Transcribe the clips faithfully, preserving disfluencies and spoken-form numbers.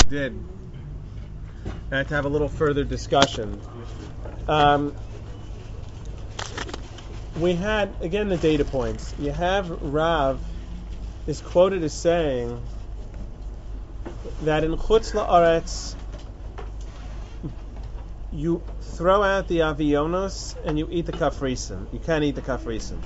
did. I had to have a little further discussion. Um, we had, again, the data points. You have Rav is quoted as saying that in Chutz La'aretz you throw out the avionos and you eat the kafrisin. You can't eat the kafrisin.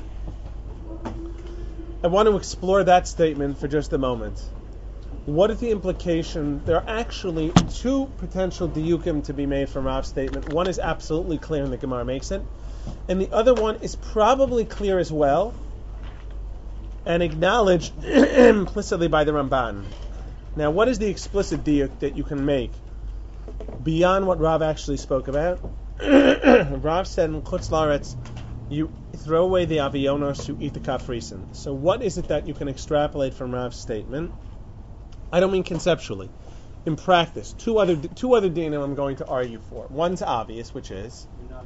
I want to explore that statement for just a moment. What is the implication? There are actually two potential diyukim to be made from Rav's statement. One is absolutely clear and the Gemara makes it. And the other one is probably clear as well and acknowledged implicitly by the Ramban. Now, what is the explicit diyuk that you can make beyond what Rav actually spoke about? Rav said in Chutz La'aretz, you throw away the avionos, you eat the kafrisin. So what is it that you can extrapolate from Rav's statement? I don't mean conceptually. In practice, two other two other dinim I'm going to argue for. One's obvious, which is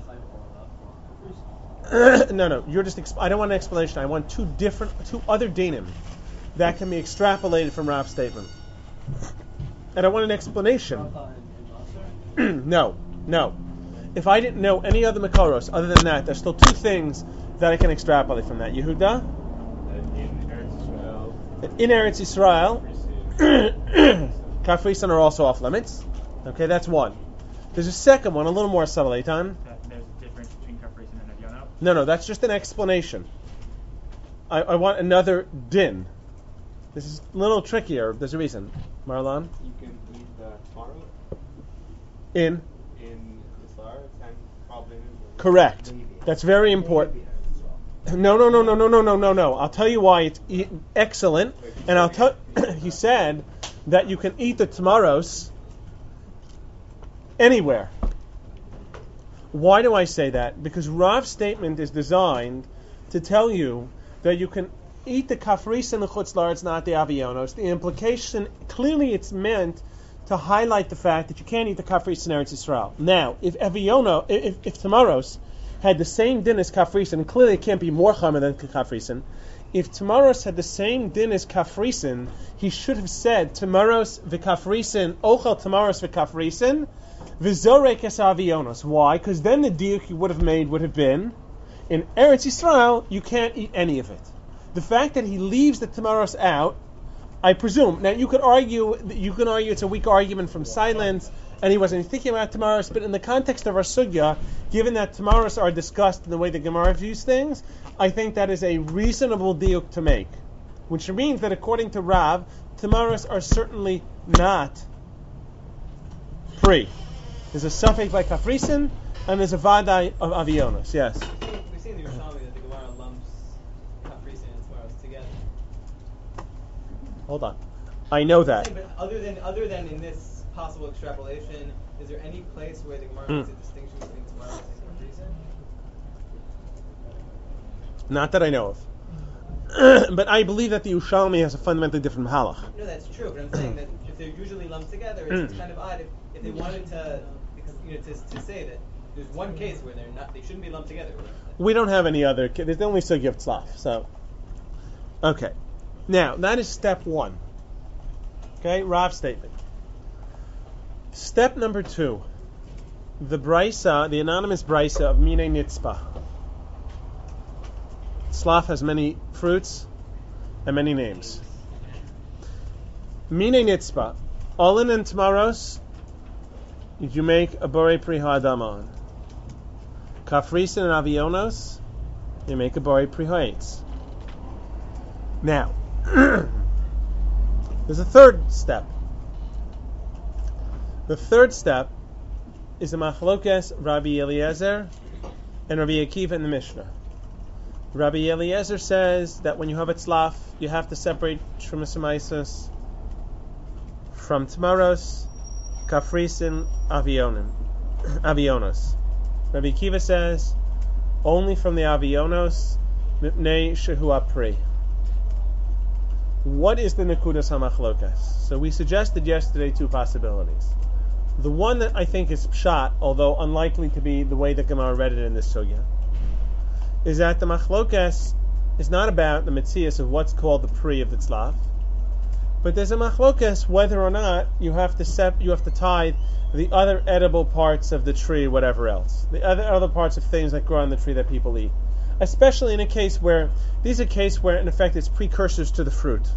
no, no. You're just. Exp- I don't want an explanation. I want two different, two other dinim that can be extrapolated from Rav's statement. And I want an explanation. no, no. If I didn't know any other Makoros other than that, there's still two things that I can extrapolate from that. Yehuda? In Eretz Yisrael. In Eretz Yisrael, Kafrisin are also off limits. Okay, that's one. There's a second one, a little more subtle, Eitan. There's a difference between Kafrisin and Aviono? No, no, that's just an explanation. I, I want another din. This is a little trickier. There's a reason. Marlon? You can eat the tomorrow In? in Islar and probably in Correct. That's very important. No, no, no, no, no, no, no, no, no. I'll tell you why it's e- excellent. And I'll tell. He said that you can eat the tomorrows anywhere. Why do I say that? Because Rav's statement is designed to tell you that you can eat the kafris and the chutz la'aretz, not the avionos. The implication, clearly it's meant to highlight the fact that you can't eat the kafris in Eretz Yisrael. Now, if aviono, if, if tomorrows had the same din as kafrisin, clearly it can't be more chamer than kafrisin. If tomorrows had the same din as kafrisin, he should have said tomorrows v'kafrisin, ochel tomorrows v'kafrisin, v'zorek es avionos. Why? Because then the diuk he would have made would have been, in Eretz Yisrael, you can't eat any of it. The fact that he leaves the tomorrows out, I presume. Now you could argue, you can argue it's a weak argument from silence, and he wasn't thinking about tomorrows. But in the context of our sugya, given that tomorrows are discussed in the way the Gemara views things, I think that is a reasonable diuk to make, which means that according to Rav, tomorrows are certainly not free. There's a suffix by kafrisin, and there's a vadai of avionos. Yes. We see in the Yerushalmi that the Gemara lumps kafrisin and tomorrows together. Hold on. I know that. But other than other than in this possible extrapolation, is there any place where the Gemara Mm. makes a distinction between tomorrows and kafrisin? Not that I know of. But I believe that the Yerushalmi has a fundamentally different halach. No, that's true. But I'm saying that if they're usually lumped together, it's, it's kind of odd if, if they wanted to, because you know, to, to say that there's one case where they're not, they shouldn't be lumped together. We don't have any other. There's only sugya of tzlaf. So, okay. Now that is step one. Okay, Rav's statement. Step number two. The brisa, the anonymous brisa of Minei Nitzpah. Tzlaf has many fruits and many names. Minei Nitzpah. Olin and Tamaros, you make a borei pri ha'adam on. Kafrisin and avionos, you make a borei pri ha'etz. Now, there's a third step. The third step is the machlokes Rabbi Eliezer and Rabbi Akiva in the Mishnah. Rabbi Eliezer says that when you have a tzlaf, you have to separate Trumas Maisos from Tamaros, Kafrisin, Avionim, Avionos. Rabbi Akiva says only from the Avionos, Mipnei Shehu Apri. What is the Nekudas HaMachlokas? So we suggested yesterday two possibilities. The one that I think is pshat, although unlikely to be the way the Gemara read it in this sugya, is that the Machlokas is not about the Metzias of what's called the Pri of the Tzlaf, But there's a machlokas whether or not you have to sep- you have to tithe the other edible parts of the tree, whatever else, the other other parts of things that grow on the tree that people eat, especially in a case where these are cases where in effect it's precursors to the fruit.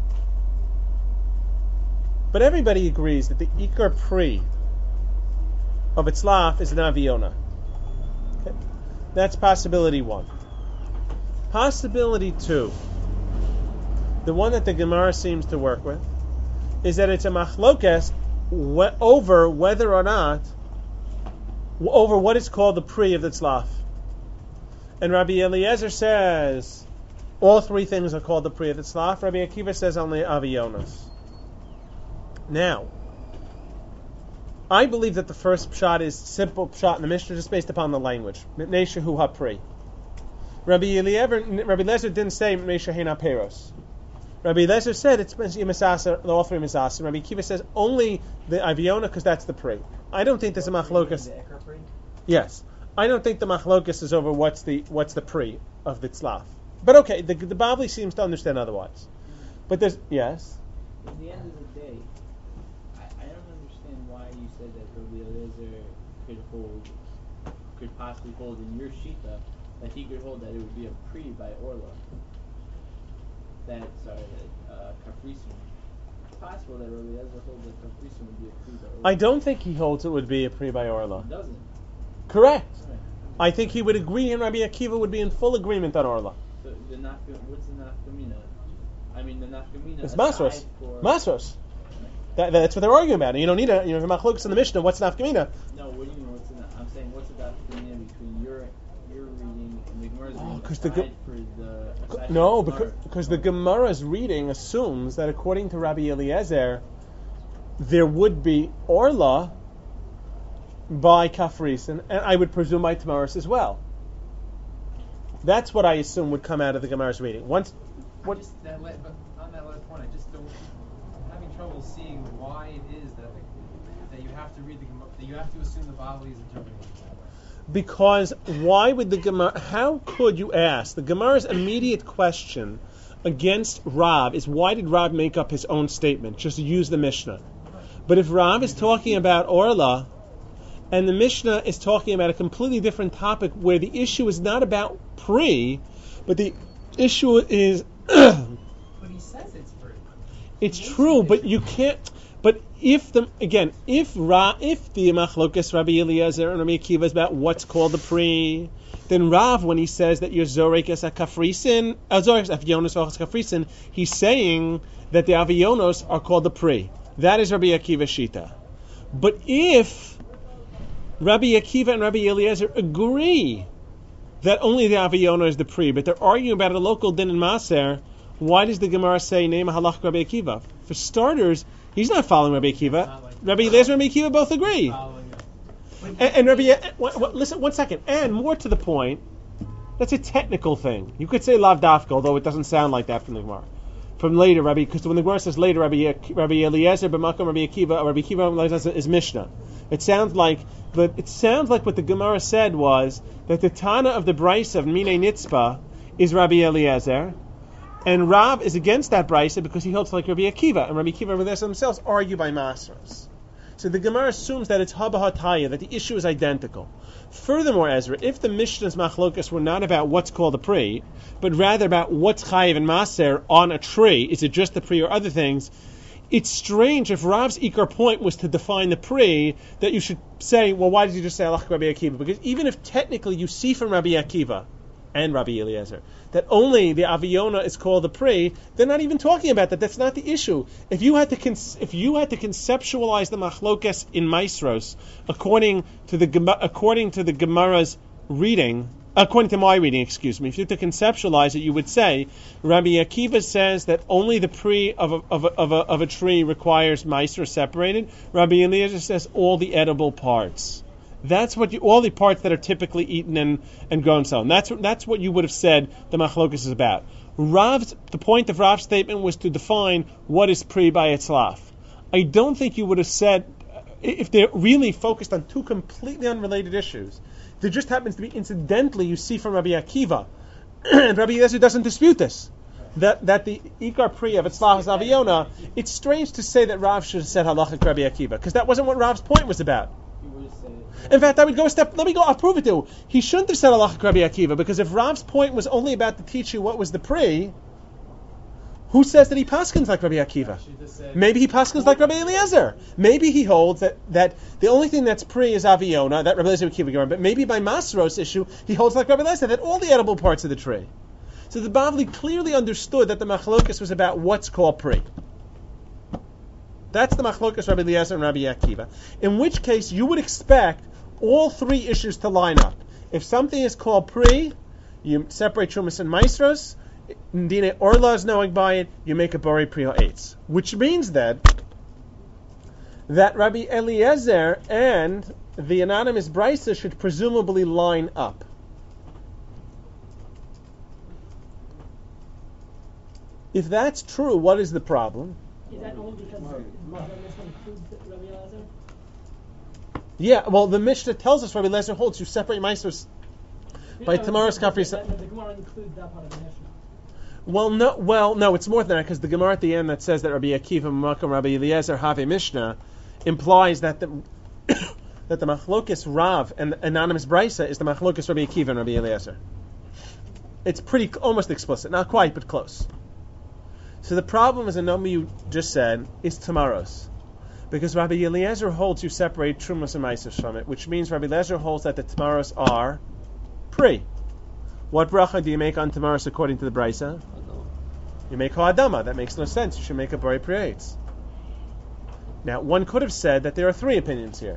But everybody agrees that the ikar pri of itzlaf is an aviona. Okay? That's possibility one. Possibility two, the one that the Gemara seems to work with, is that it's a machlokes we- over whether or not, over what is called the pri of the tzlaf. And Rabbi Eliezer says all three things are called the pri of the tzlaf. Rabbi Akiva says only avionos. Now, I believe that the first pshat is simple pshat in the Mishnah, just based upon the language. Mipnei shehu hapri. Rabbi Eliezer, Rabbi Eliezer didn't say Mipnei shehein haperos. Rabbi Eliezer said it's misasa, all three misasa. Rabbi Akiva says only the aviona because that's the pri. I don't think there's a machlokas. Yes, I don't think the machlokas is over what's the what's the pri of the tzlaf. But okay, the the Bavli seems to understand otherwise. But there's yes. At the end of the day, I, I don't understand why you said that Rabbi Eliezer could hold, could possibly hold in your shita, that he could hold that it would be a pri by Orla. That, sorry, that uh, Kafrisun. It's possible that Rabbi Eliezer holds that Kafrisun would be a pri by Orla. I don't think he holds it would be a pri by Orla. He doesn't. Correct. Right. I think he would agree, and Rabbi Akiva would be in full agreement on Orla. So the nafka, what's the nafkamina? I mean, the nafkamina. It's masros. Masros. That, that's what they're arguing about. And you don't need a, you know, machlokas in the Mishnah. What's nafkamina? No, what do you mean? What's the? I'm saying, what's the nafkamina between your your reading and the Gemara's reading? Because the aside for the aside no, for the because Gemara? because the Gemara's reading assumes that according to Rabbi Eliezer, there would be Orla by Kafrisin, and I would presume by Tamaris as well. That's what I assume would come out of the Gemara's reading. Once, what? I just, that, but on that last point, I just don't. I'm having trouble seeing why it is that the, that you have to read the Gemara, that you have to assume the Bavli is interpreting it that way. Because why would the Gemara? How could you ask? The Gemara's immediate question against Rav is why did Rav make up his own statement? Just use the Mishnah. But if Rav is talking about Orla, and the Mishnah is talking about a completely different topic where the issue is not about pri, but the issue is. But he says it's free. It's true, but you can't. But if the again, if Ra, if the machlokas Rabbi Eliezer and Rabbi Akiva is about what's called the pri, then Rav, when he says that you're zorek as a kafrisin, uh, zorek as avionos or kafrisin, he's saying that the avionos are called the pri. That is Rabbi Akiva shita. But if Rabbi Akiva and Rabbi Eliezer agree that only the aviono is the pri, but they're arguing about a local din in Maser, why does the Gemara say name halach Rabbi Akiva? For starters, he's not following Rabbi Akiva. Like Rabbi Eliezer and Rabbi Akiva both agree. And, and Rabbi, uh, w- w- listen one second. And more to the point, that's a technical thing. You could say lav dafka, although it doesn't sound like that from the Gemara. From later, Rabbi, because when the Gemara says later, Rabbi, Rabbi Eliezer b'makom Rabbi Akiva, Rabbi Akiva is Mishnah. It sounds like, but it sounds like what the Gemara said was that the Tana of the Brisa of Minei Nitzpa is Rabbi Eliezer, and Rav is against that Brisa because he holds like Rabbi Akiva, and Rabbi Akiva and Rabbi Eliezer themselves argue by Masros. So the Gemara assumes that it's Haba Hataya, that the issue is identical. Furthermore, Ezra, if the Mishnah's machlokas were not about what's called a pri, but rather about what's chayiv and maser on a tree, is it just the pri or other things? It's strange if Rav's ikar point was to define the pri, that you should say, well, why did you just say halach Rabbi Akiva? Because even if technically you see from Rabbi Akiva and Rabbi Eliezer that only the aviona is called the pri, they're not even talking about that. That's not the issue. If you had to con- if you had to conceptualize the machlokas in Maisros according to the according to the Gemara's reading, according to my reading, excuse me, if you had to conceptualize it, you would say Rabbi Akiva says that only the pri of a, of a, of a, of a tree requires Maisros separated. Rabbi Eliezer says all the edible parts. That's what you, all the parts that are typically eaten and, and grown so on. That's that's what you would have said the machlokas is about. Rav's, the point of Rav's statement was to define what is pri by itzlaf. I don't think you would have said, if they're really focused on two completely unrelated issues, there just happens to be incidentally you see from Rabbi Akiva, and Rabbi Eliezer doesn't dispute this. that, that the Ikar Pri of Etzlach is Aviona, it's strange to say that Rav should have said Halachic Rabbi Akiva, because that wasn't what Rav's point was about. He would have said it. In fact, I would go a step, let me go, I'll prove it to you. He shouldn't have said Halachic Rabbi Akiva, because if Rav's point was only about to teach you what was the Pri, who says that he paskins like Rabbi Akiva? Maybe he paskins like Rabbi Eliezer. Maybe he holds that, that the only thing that's Pri is Aviona, that Rabbi Eliezer would keep it, but maybe by Masros issue, he holds like Rabbi Eliezer, that all the edible parts of the tree. So the Bavli clearly understood that the machlokas was about what's called Pri. That's the machlokas Rabbi Eliezer and Rabbi Akiva. In which case, you would expect all three issues to line up. If something is called Pri, you separate Trumas and Maestros. Ndine Orla is knowing by it, you make a Bori Pri Ha'etz. Which means that, that Rabbi Eliezer and the anonymous Brisa should presumably line up. If that's true, what is the problem? Is that only because Muslim includes Rabbi Eliezer? Yeah, well, the Mishnah tells us Rabbi Eliezer holds you separate Maestros by tomorrow's Kafri. The Gemara includes that part of the Mishnah. Well, no, well, no, it's more than that, because the Gemara at the end that says that Rabbi Akiva Makam Rabbi Eliezer have a Mishnah implies that the that the Machlokes Rav and the anonymous Brisa is the Machlokes Rabbi Akiva and Rabbi Eliezer. It's pretty almost explicit, not quite, but close. So the problem, as a number you just said, is tomorrow's, because Rabbi Eliezer holds you separate Trumas and Maasros from it, which means Rabbi Eliezer holds that the tomorrows are Pri. What bracha do you make on tomorrows according to the Brisa? You make ha'adama. That makes no sense. You should make a Bori Pri Ha'etz. Now, one could have said that there are three opinions here.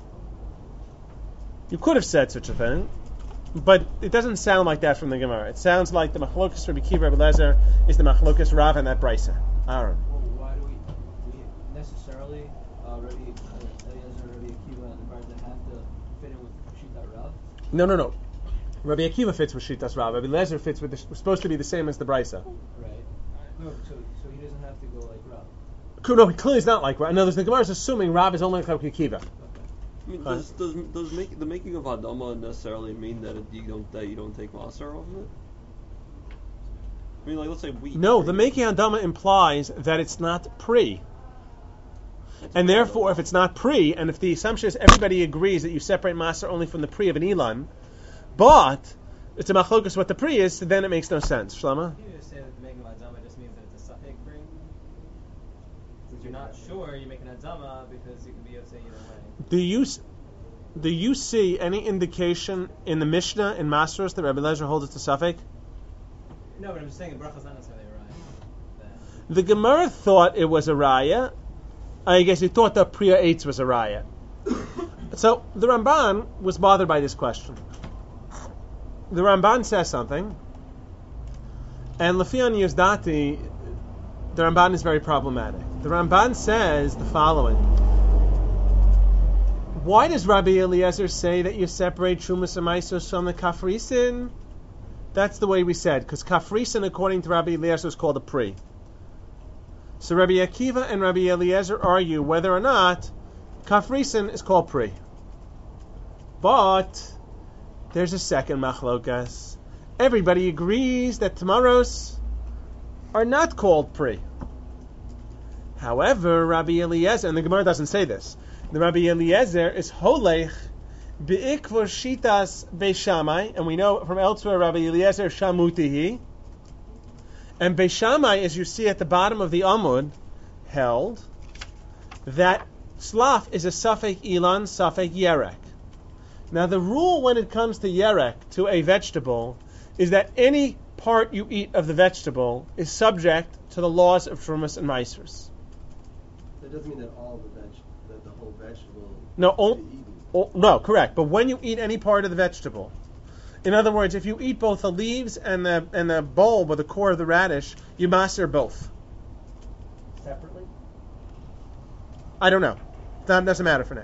You could have said such a thing, but it doesn't sound like that from the Gemara. It sounds like the Machlokas Rabbi Akiva Rabbi Eliezer is the Machlokas Rav and that Brisa. Aaron. Well, why do we, we necessarily uh, Rabbi Eliezer, Rabbi Akiva, and the Brisa have to fit in with Shita Rav? No, no, no. Rabbi Akiva fits with Shitas Rav. Rabbi Eliezer fits with the, supposed to be the same as the Brisa. Right. No, so so he doesn't have to go like Rav. No, he clearly is not like Rav. No, the Gemara is assuming Rav is only like Rabbi Akiva. I mean, does does does make, the making of Hadama necessarily mean that it, you don't that you don't take Maser off of it? I mean, like let's say wheat. No, the making Hadama implies that it's not Pri. And therefore, if it's not Pri, and if the assumption is everybody agrees that you separate Maser only from the Pri of an Elan, but it's a Machlokas what the Pri is, so then it makes no sense. Shlama? You just say that the making of Adzama just means that it's a Safek Pri? Since you're not sure, you make an Adzama because you can be Yosei either way. Do you, do you see any indication in the Mishnah, in Masros, that Rabbi Eliezer holds it to Safek? No, but I'm just saying the bracha is not necessarily a raya. The Gemara thought it was a raya. I guess he thought that Pri Ha'etz was a raya. So the Ramban was bothered by this question. The Ramban says something, and Lefian Yuzdati, the Ramban is very problematic. The Ramban says the following: why does Rabbi Eliezer say that you separate Trumas and Maasros from the Kafrisin? That's the way we said, because Kafrisin, according to Rabbi Eliezer, is called a Pri. So Rabbi Akiva and Rabbi Eliezer argue whether or not Kafrisin is called Pri. But there's a second machlokas. Everybody agrees that Tamaros are not called Pri. However, Rabbi Eliezer, and the Gemara doesn't say this, the Rabbi Eliezer is holech be'ikvor shitas Beishamai, and we know from elsewhere Rabbi Eliezer shamutihi. And Beishamai, as you see at the bottom of the Amud, held that slaf is a Safek Ilan, Safek Yerek. Now the rule when it comes to Yerek, to a vegetable, is that any part you eat of the vegetable is subject to the laws of Trumas and Maasros. That doesn't mean that all the veg, that the whole vegetable No, will o- be eaten. o- no, correct. But when you eat any part of the vegetable, in other words, if you eat both the leaves and the and the bulb or the core of the radish, you maser both. Separately? I don't know. That doesn't matter for now.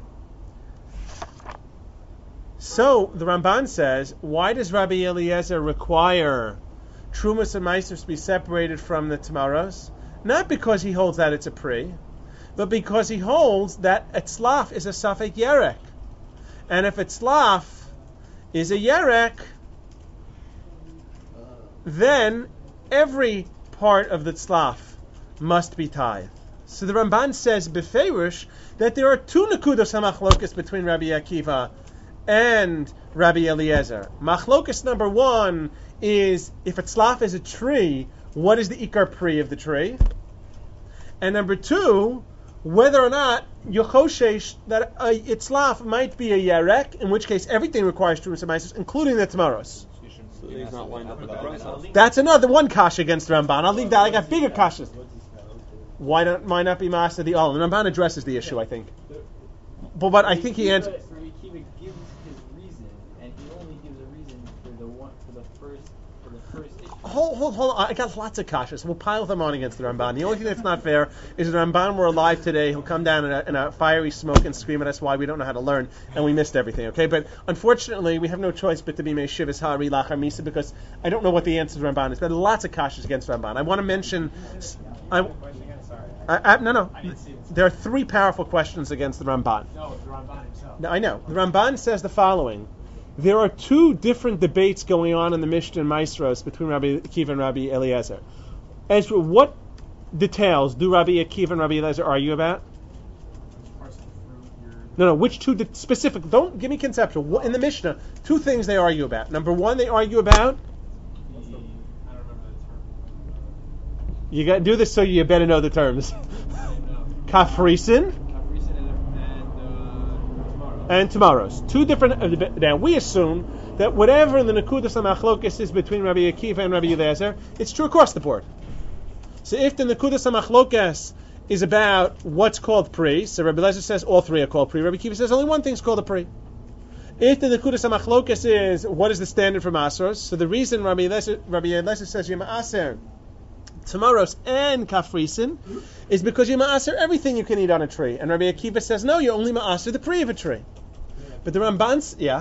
So the Ramban says, why does Rabbi Eliezer require Trumas and Maasros to be separated from the Tamaros? Not because he holds that it's a Pri, but because he holds that Etzlaf is a Safek Yerek. And if Etzlaf is a Yerek, then every part of the tzlaf must be tithe? So the Ramban says beferish that there are two nekudos hamachlokas between Rabbi Akiva and Rabbi Eliezer. Machlokas number one is if a tzlaf is a tree, what is the ikar pri of the tree? And number two, whether or not yochoshesh that a itzlaf might be a yarek, in which case everything requires trumas and meisos, including the tamaros. So he's not lined up with the process. That's another one kasha against Ramban. I'll leave that. I got bigger kashas. Why not? Why not be master the all? And Ramban addresses the issue, I think. But but I think he answers. Rabbi Akiva gives his reason, and he only gives a reason for the one for the first for the first issue. Hold, hold, hold on. I got lots of kashas. We'll pile them on against the Ramban. The only thing that's not fair is the Ramban were alive today. He'll come down in a, in a fiery smoke and scream at us why we don't know how to learn, and we missed everything, okay? But unfortunately, we have no choice but to be Meishivas Hari Lachar Misa because I don't know what the answer to Ramban is. There are lots of kashas against Ramban. I want to mention... I, I, I, no, no. There are three powerful questions against the Ramban. No, the Ramban himself. No, I know. The Ramban says the following. There are two different debates going on in the Mishnah and Maestros between Rabbi Akiva and Rabbi Eliezer. As for what details do Rabbi Akiva and Rabbi Eliezer argue about? No, no, which two di- specific, don't give me conceptual. What, in the Mishnah, two things they argue about. Number one, they argue about... You got to do this so you better know the terms. Kafrisin and tomorrows. Two different. Uh, now we assume that whatever the Nekudas HaMachlokes is between Rabbi Akiva and Rabbi Eliezer, it's true across the board. So if the Nekudas HaMachlokes is about what's called pri, so Rabbi Eliezer says all three are called pri. Rabbi Akiva says only one thing's called a pri. If the Nekudas HaMachlokes is what is the standard for Masros, so the reason Rabbi Eliezer, Rabbi Eliezer says Yom Aser tomorrows and kafrisin is because you ma'aser everything you can eat on a tree. And Rabbi Akiva says, no, you only ma'aser the pri of a tree. But the Ramban's, yeah?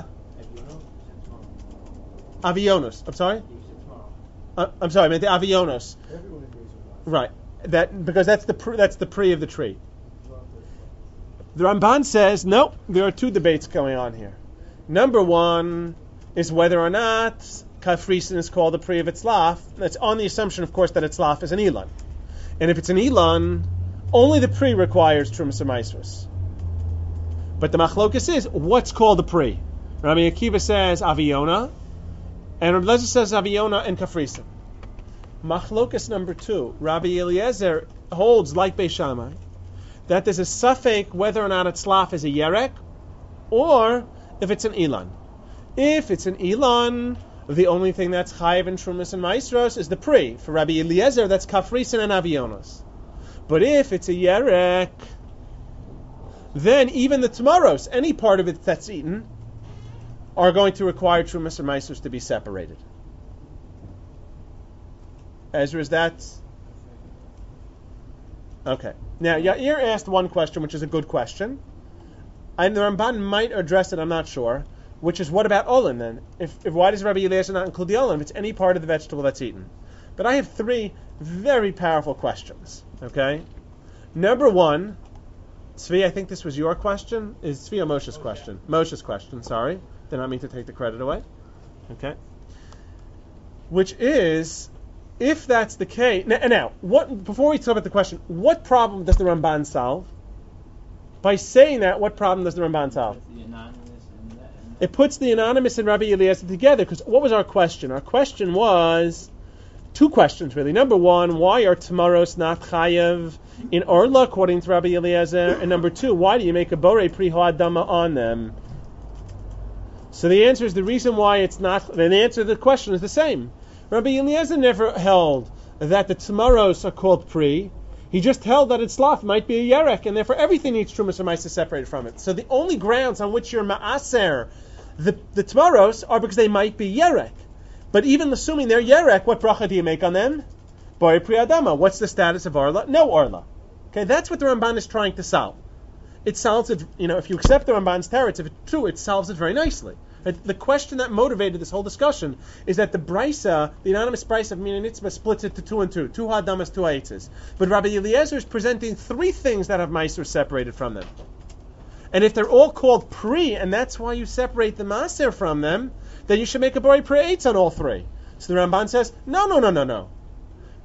Avionos. I'm sorry? Uh, I'm sorry, I meant the avionos. Right. That because that's the pri, that's the pri of the tree. The Ramban says, no, there are two debates going on here. Number one is whether or not Kafrisin is called a pri of itzlaf. That's on the assumption, of course, that itzlaf is an elan. And if it's an elan, only the pri requires trumas or maasros. But the machlokas is, what's called a pri? Rabbi Akiva says aviona, and Rabbi Eliezer says aviona and kafrisin. Machlokas number two, Rabbi Eliezer holds, like Beis Shammai, that there's a suffix whether or not itzlaf is a yerek, or if it's an elan. If it's an elan, the only thing that's chayiv in trumas and maestros is the pri. For Rabbi Eliezer, that's kafrisin and avionos. But if it's a yerek, then even the tomorrows, any part of it that's eaten, are going to require trumas or maestros to be separated. Ezra, is that... Okay. Now, Yair asked one question, which is a good question. And the Ramban might address it, I'm not sure. Which is, what about olin then? If, if why does Rabbi Eliezer not include the olin if it's any part of the vegetable that's eaten? But I have three very powerful questions. Okay, number one, Tzvi, I think this was your question. Is Tzvi or Moshe's question? Moshe's question. Sorry, did not mean to take the credit away. Okay, which is, if that's the case, now, now what? Before we talk about the question, what problem does the Ramban solve? By saying that, what problem does the Ramban solve? It puts the anonymous and Rabbi Eliezer together, because what was our question? Our question was two questions, really. Number one, why are tomorrows not chayav in Orla, according to Rabbi Eliezer? And number two, why do you make a borei pri ha'adama on them? So the answer is the reason why it's not, the answer to the question is the same. Rabbi Eliezer never held that the tomorrows are called pri. He just held that itzlaf might be a yerek, and therefore everything needs trumas or maisa separated from it. So the only grounds on which you're ma'aser the the tamaros are because they might be yerek. But even assuming they're yerek, what bracha do you make on them? Bori pri adama. What's the status of orla? No orla. Okay, that's what the Ramban is trying to solve. It solves it, you know, if you accept the Ramban's teretz, if it's true, it solves it very nicely. The question that motivated this whole discussion is that the brisa, the anonymous brisa of Mina Nitzvah, splits it to two and two, two ha'adamas, two ha'itzes. But Rabbi Eliezer is presenting three things that have ma'aser separated from them. And if they're all called pri, and that's why you separate the ma'aser from them, then you should make a bori pri eitz on all three. So the Ramban says, no, no, no, no, no.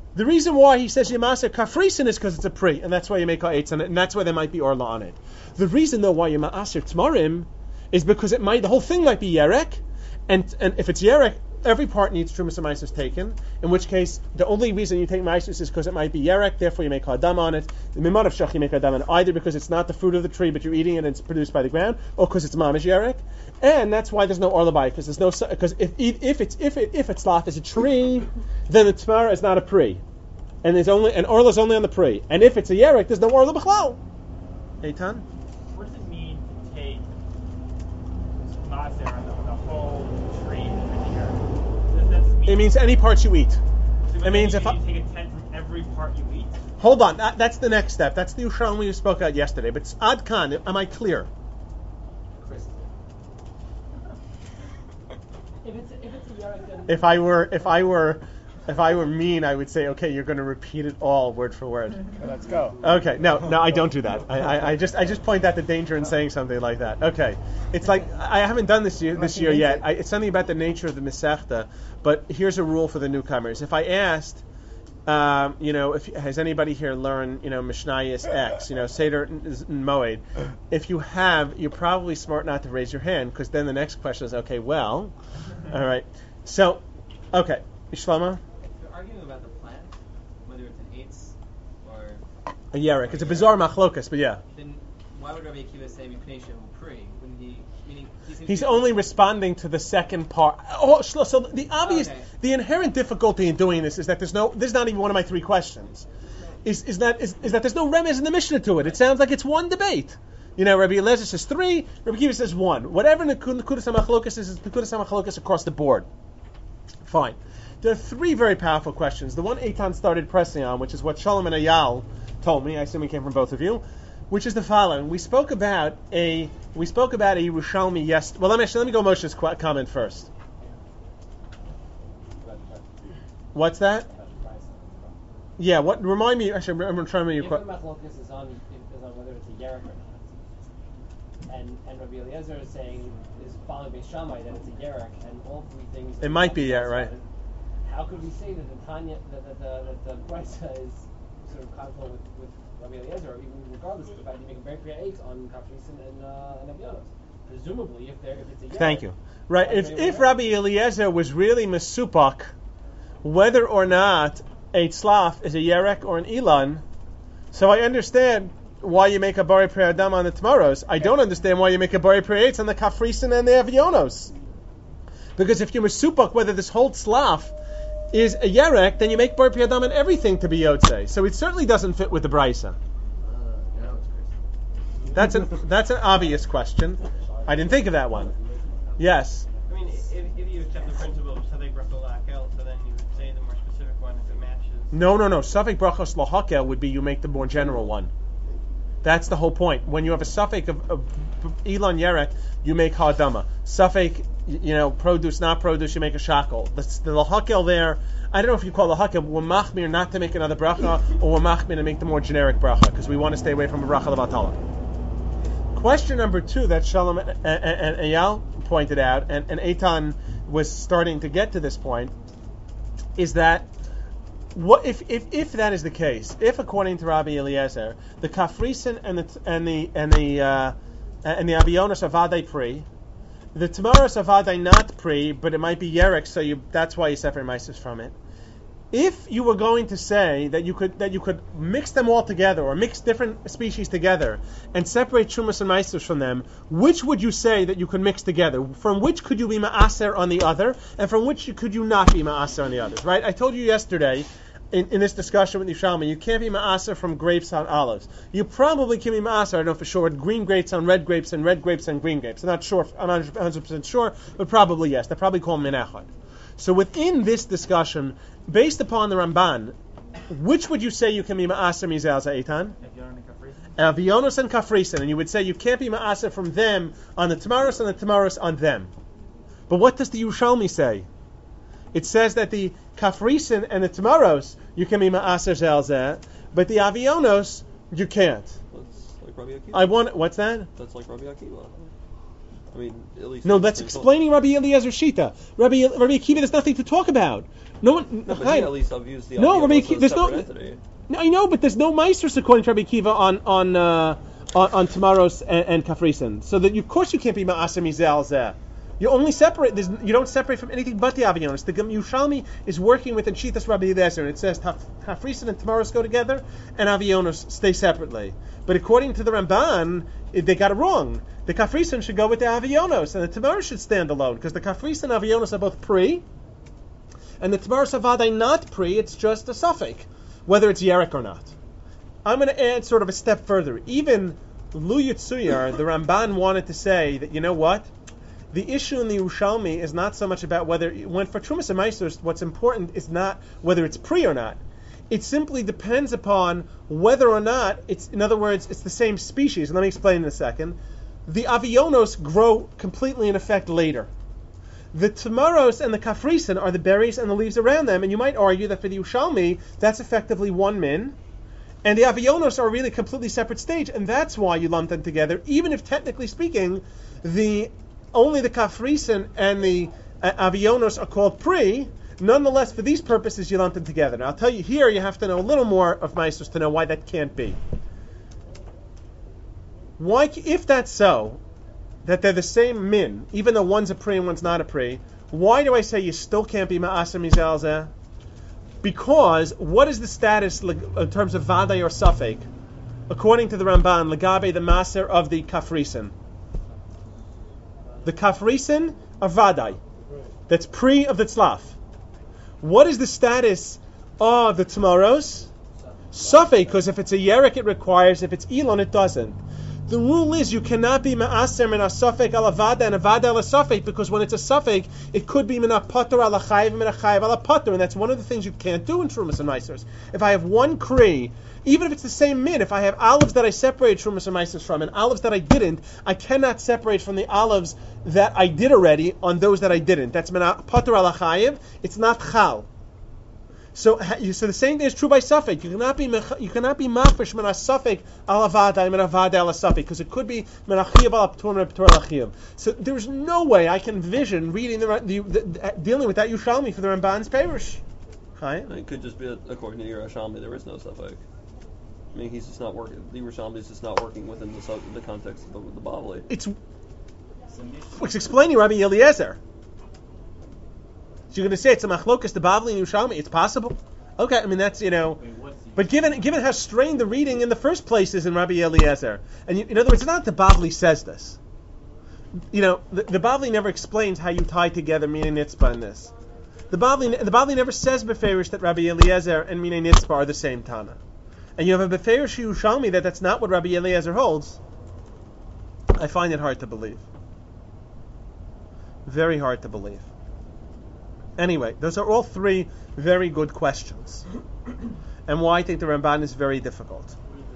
The reason why he says Yemaser Kafrisin is because it's a pri, and that's why you make ha'etz on it, and that's why there might be orla on it. The reason though why you Ma'aser Tmarim is because it might, the whole thing might be Yerek, and and if it's Yerek, every part needs Trumas and Maisus taken, in which case, the only reason you take Maisus is because it might be Yerek, therefore you make Hadam on it. The Mimad of Shach you make Hadam on it, either because it's not the fruit of the tree, but you're eating it and it's produced by the ground, or because it's Mamish Yerek. And that's why there's no Orla Bai, because there's no, because if if it's if it if it's Sloth is a tree, then the Tmara is not a Pri. And there's only and Orla is only on the Pri. And if it's a Yerek, there's no Orla B'chlal. Eitan? What does it mean to take maser on the, the whole tree every year? Does that mean It means any parts you eat. so It means if you I, take a tenth from every part you eat? hold on, that, that's the next step. That's the Yerushalmi you spoke about yesterday. But Ad Khan, am I clear? If it's if it's a Yarek, then If I were if I were if I were mean, I would say, okay, you're going to repeat it all word for word. Let's go. Okay, no, no, I don't do that. I, I, I just I just point out the danger in saying something like that. Okay, it's like I haven't done this year this year yet. I, it's something about the nature of the Masechta, but here's a rule for the newcomers. If I asked, um, you know, if has anybody here learned, you know, Mishnayos X, you know, Seder Moed? If you have, you're probably smart not to raise your hand, because then the next question is, okay, well, all right, so, okay, Shlomo. If you're arguing about the plant, whether it's an eitz or A Yerek. It's a bizarre machlokas, but yeah. then why would Rabbi Akiva say Mipnei Shehu Pri? Wouldn't he? Meaning he seems He's to- only responding to the second part. Oh, Shlo- so the obvious, Okay. the inherent difficulty in doing this is that there's no, this is not even one of my three questions. Is is that is, is that there's no remez in the Mishnah to it. It sounds like it's one debate. You know, Rabbi Eliezer says three, Rabbi Akiva says one. Whatever Nekudas HaMachlokas is, is Nekudas HaMachlokas across the board. Fine. There are three very powerful questions. The one Eitan started pressing on, which is what Shalom and Ayal told me. I assume it came from both of you, which is the following. We spoke about a we spoke about a Yerushalmi yes. Well, let me actually, let me go Moshe's qu- comment first. What's that? Yeah. What? Remind me. Actually, I'm, I'm trying to remember your if question. the Machlokas is on is on whether it's a Yarek or not, and and Rabbi Eliezer is saying is following Beis Shammai that it's a Yarek, and all three things. It might be, yeah, right. How could we say that the Tanya that, that the that the Brisa is sort of conflict with, with Rabbi Eliezer, even regardless of the fact that you make a very clear eight on Kafris and and, uh, and Avianos? Presumably, if there if it's a Yarek, Thank you. Right. that's If maybe if right. Rabbi Eliezer was really mesupak, whether or not a tzlaf is a yerek or an ilan, so I understand why you make a bari pri adam on the tomorrows. I don't understand why you make a bari pri eitz on the kafrisin and the avionos. Because if you're mesupak whether this whole tzlaf is a yerek, then you make bari pri adam on everything to be yotzei. So it certainly doesn't fit with the brisa. Uh, now it's crazy. That's an that's an obvious question. I didn't think of that one. Yes. I mean, if, if you accept the principle of Sadek Brachel Lakel, so then you would say the more specific one if it matches. No, no, no. Safek brachos lahakel would be you make the more general one. That's the whole point. When you have a safek of, of Elon Yerek, you make ha'adama. Safek, you know, produce, not produce, you make a shackle. The, the lahakel there, I don't know if you call lahakel, we're machmir not to make another bracha, or we're machmir to make the more generic bracha, because we want to stay away from a bracha levatala. Question number two that Shalom and, and, and Eyal pointed out, and, and Eitan was starting to get to this point, is that what if, if if that is the case? If according to Rabbi Eliezer, the kafrisin and the and the and the uh, and the avionos are vadai pri, the tamaros are vadai not pri, but it might be yerek, so you that's why you separate meises from it. If you were going to say that you could that you could mix them all together or mix different species together and separate shumas and meises from them, which would you say that you could mix together? From which could you be ma'aser on the other, and from which could you not be ma'aser on the others? Right? I told you yesterday in, in this discussion with Yishalmi, you can't be ma'aser from grapes on olives. You probably can be ma'aser, I don't know for sure, with green grapes on red grapes and red grapes on green grapes. I'm not sure, I'm not one hundred percent sure, but probably yes. They probably call them minachad. So within this discussion, based upon the Ramban, which would you say you can be ma'aser mizal za'etan? Avionos and kafrisin, and you would say you can't be ma'aser from them on the tamaros and the tamaros on them. But what does the Yerushalmi say? It says that the kafrisin and the tamaros you can be ma'aser zeh, but the avionos you can't. That's like Rabbi Akiva. I want. What's that? That's like Rabbi Akiva. I mean, at least. No, that's explaining Rabbi Eliezer Shita. Rabbi Rabbi Akiva, there's nothing to talk about. No one. No, but hi. he at least used the No, idea Rabbi of Akiva, a there's no. separate entity. No, I know, but there's no Meisters according to Rabbi Akiva on on uh, on, on Tamaros and, and Kafrisen. So that you, of course you can't be Ma'aseh Mizel Zeh. You only separate. There's, you don't separate from anything but the Avionos. The Yerushalmi is working within Shitas Rabbi Eliezer, and it says Kafrisen and Tamaros go together, and Avionos stay separately. But according to the Ramban, they got it wrong. The Kafrisen should go with the Avionos, and the Tamaros should stand alone, because the Kafrisen and Avionos are both pre, and the Tamaros Avadai not pre. It's just a suffix, whether it's Yerek or not. I'm going to add sort of a step further. Even Lu Yitzuyar, the Ramban wanted to say that, you know what? The issue in the Yerushalmi is not so much about whether, when for Trumas and Meisers, what's important is not whether it's pre or not. It simply depends upon whether or not it's, in other words, it's the same species. And let me explain in a second. The Avionos grow completely in effect later. The Tamaros and the Kafrisen are the berries and the leaves around them, and you might argue that for the Yerushalmi, that's effectively one min. And the Avionos are really a completely separate stage, and that's why you lump them together, even if technically speaking, the only the Kafrisen and the uh, Avionos are called pre. Nonetheless, for these purposes, you lump them together. Now, I'll tell you here, you have to know a little more of Meisters to know why that can't be. Why, if that's so, that they're the same min, even though one's a pre and one's not a pre, why do I say you still can't be Ma'aseh Mizel Zeh? Because what is the status in terms of Vadai or Safek, according to the Ramban, Legabe, the master of the Kafrisen? The Kafrisen are Vadai. That's pre of the Tzlaf. What is the status of the Tamaros? Safek, because if it's a Yerek it requires, if it's Elon it doesn't. The rule is you cannot be Ma'aser min a-Safek ala Vada and a Vada ala Safek, because when it's a Safek, it could be min a-Pater ala Chayiv min a-Chayiv ala Pater, and that's one of the things you can't do in Trumas and Meisers. If I have one Kri, even if it's the same min, if I have olives that I separate Trumas and Meisers from and olives that I didn't, I cannot separate from the olives that I did already on those that I didn't. That's min a-Pater ala Chayiv. It's not Chal. So, so the same thing is true by Safek. You cannot be you cannot be mafresh min Safek ala Vada min Vada ala Safek, because it could be min achiyav ala Ptur Ptur ala Chiyav. So there's no way I can envision reading the, the, the dealing with that Yerushalmi for the Ramban's Perush. Hi. It could just be a, according to Yerushalmi, there is no Safek. I mean, he's just not working. The Yerushalmi is just not working within the the context of the, the Bavli. It's it's explaining Rabbi Eliezer. So you're going to say it's a machlokas to Bavli and Yerushalmi? It's possible. Okay, I mean that's you know, but given given how strained the reading in the first place is in Rabbi Eliezer, and you, in other words, it's not that the Bavli says this. You know, the, the Bavli never explains how you tie together Minei Nitzpah in this. The Bavli the Bavli never says beferish that Rabbi Eliezer and Minei Nitzpah are the same Tana, and you have a beferish Yerushalmi that that's not what Rabbi Eliezer holds. I find it hard to believe. Very hard to believe. Anyway, those are all three very good questions. And why I think the Ramban is very difficult.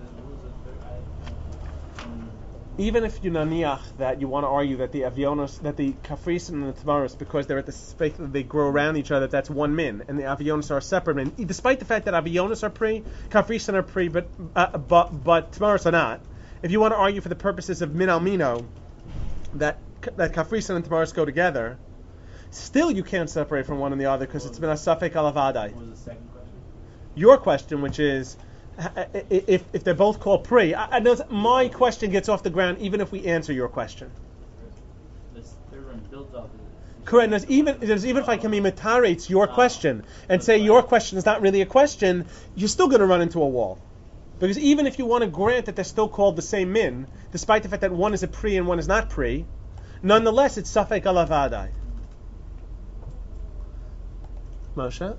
Even if you naniach that you want to argue that the avionos, that the kafris and the tamaros, because they're at the space that they grow around each other, that's one min, and the avionos are separate min. Despite the fact that avionos are pre, kafris are pre, but uh, but but tamaros are not. If you want to argue for the purposes of min al mino that that kafris and tamaros go together, still you can't separate from one and the other because it's been a safek ala vadai. What was the second question? Your question, which is, if if they're both called pre, I, I know my question gets off the ground even if we answer your question. This third one builds off of it. Correct. There's even there's even if I can be matarates your question and say your question is not really a question, you're still going to run into a wall. Because even if you want to grant that they're still called the same min, despite the fact that one is a pre and one is not pre, nonetheless it's safek ala vadai. Moshe?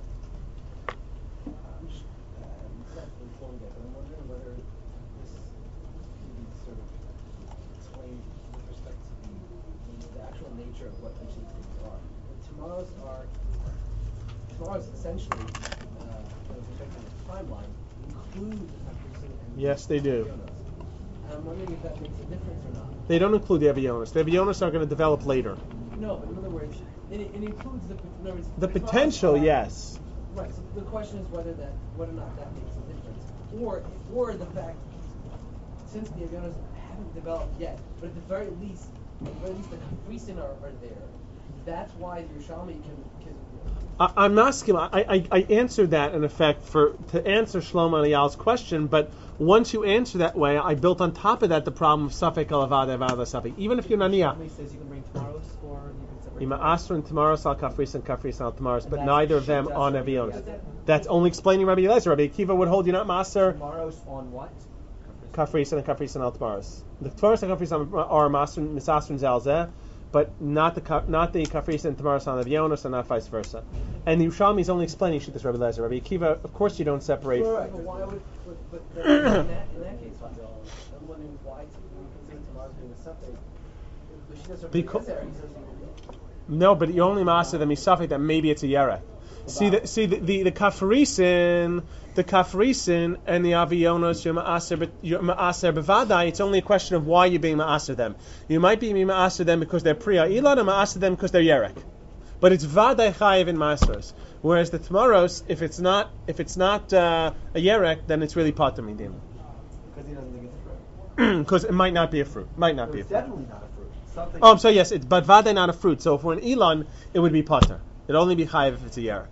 Tomorrow's are tomorrow's essentially, uh, with respect to the timeline, include the Kafrisen and Yes, they do. And I'm wondering if that makes a difference or not. They don't include the avionos. The avionos are going to develop later. No, but in other words, it, it includes the in other words, The potential, are, yes. Right. So the question is whether that whether or not that makes a difference, or or the fact since the avionos haven't developed yet. But at the very least, at the very least, the Kafrisin are, are there. That's why the Yerushalmi can. can I, I'm asking. I, I I answered that in effect for to answer Shlomo Eliyahu's question, but once you answer that way, I built on top of that the problem of Safek Alavada Avada Safek. Even if you're Naniya. Yerushalmi says you can bring tomorrow's or you can separate. Ima Asr and Tomorrows al Kafris and Kafris al Tomorrows, but that's neither of them Shittas on Rabbi Avionos. Eliezer. That's only explaining Rabbi Eliezer. Rabbi Akiva would hold you not Maser. Tomorrow's on what? Kafris and Kafris and al Tomorrows. The Tomorrows and Kafris are Maser Misasr and Zalzeh, but not the not the Kafris and Tomorrows on Avionos, and not vice versa. And the Yerushalmi is only explaining Shittas Rabbi Eliezer. Rabbi Akiva, of course, you don't separate. Right, but why would? But, but, but in, that, in that case, I'm wondering why we consider tomorrow's being a suffix. But she doesn't. Because- Because No, but you only master the misafik that maybe it's a yerek. See the see the the, the kafrisin, the kafrisin and the avionos you're ma'aser you're ma'aser bevadai. It's only a question of why you're being ma'aser them. You might be ma'aser them because they're priya ilan, or ma'aser them because they're yerek. But it's vadai chayiv in maasros. Whereas the tomorrows, if it's not if it's not uh, a yerek, then it's really pater midim. Because he doesn't think it's a fruit. Because it might not be a fruit. Might not be a It's fruit. definitely not a fruit. Something. Oh, so yes, it's but vade not a fruit. So if we're an Elon, it would be pater. It'd only be chayiv if it's a yerek.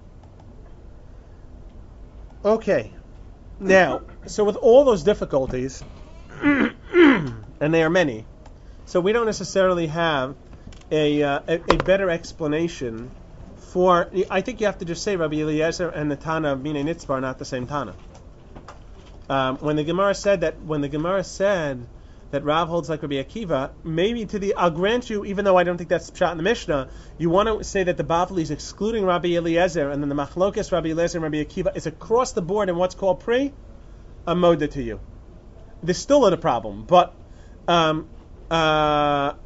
Okay. Now, so with all those difficulties, and they are many, so we don't necessarily have a uh, a, a better explanation for. I think you have to just say Rabbi Eliezer and the Tana of Minei Nitzvah are not the same Tana. Um, when the Gemara said that, when the Gemara said that Rav holds like Rabbi Akiva, maybe to the, I'll grant you, even though I don't think that's shot in the Mishnah, you want to say that the Bavli is excluding Rabbi Eliezer, and then the Machlokes Rabbi Eliezer and Rabbi Akiva is across the board in what's called Pri, I'm moda to you. There's still a problem, but um, uh,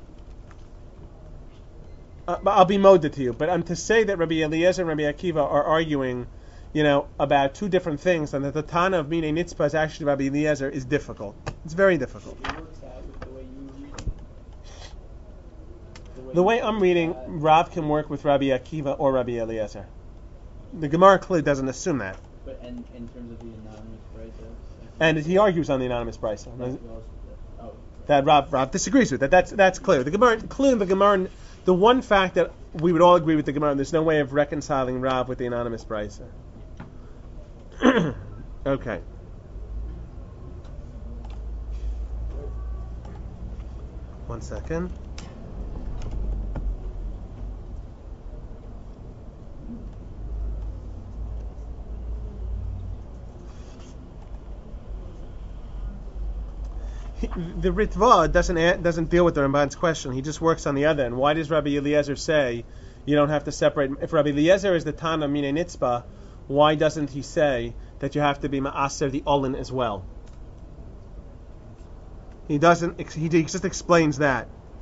uh, I'll be moda to you. But I'm to say that Rabbi Eliezer and Rabbi Akiva are arguing, you know, about two different things, and that the Tana of Minei Nitzvah is actually Rabbi Eliezer is difficult. It's very difficult. The way I'm reading, Rav can work with Rabbi Akiva or Rabbi Eliezer. The Gemara clearly doesn't assume that. But and in terms of the anonymous brisa, And he argues on the anonymous brisa. oh, That Rav, Rav disagrees with that. That's that's clear. The Gemara, clearly the Gemara, the one fact that we would all agree with the Gemara, there's no way of reconciling Rav with the anonymous brisa. Okay. One second. He, the Ritva doesn't a- doesn't deal with the Ramban's question. He just works on the other end. Why does Rabbi Eliezer say you don't have to separate? If Rabbi Eliezer is the Tana Minei Nitzvah, why doesn't he say that you have to be Ma'aser the Olin as well? He doesn't. He just explains that.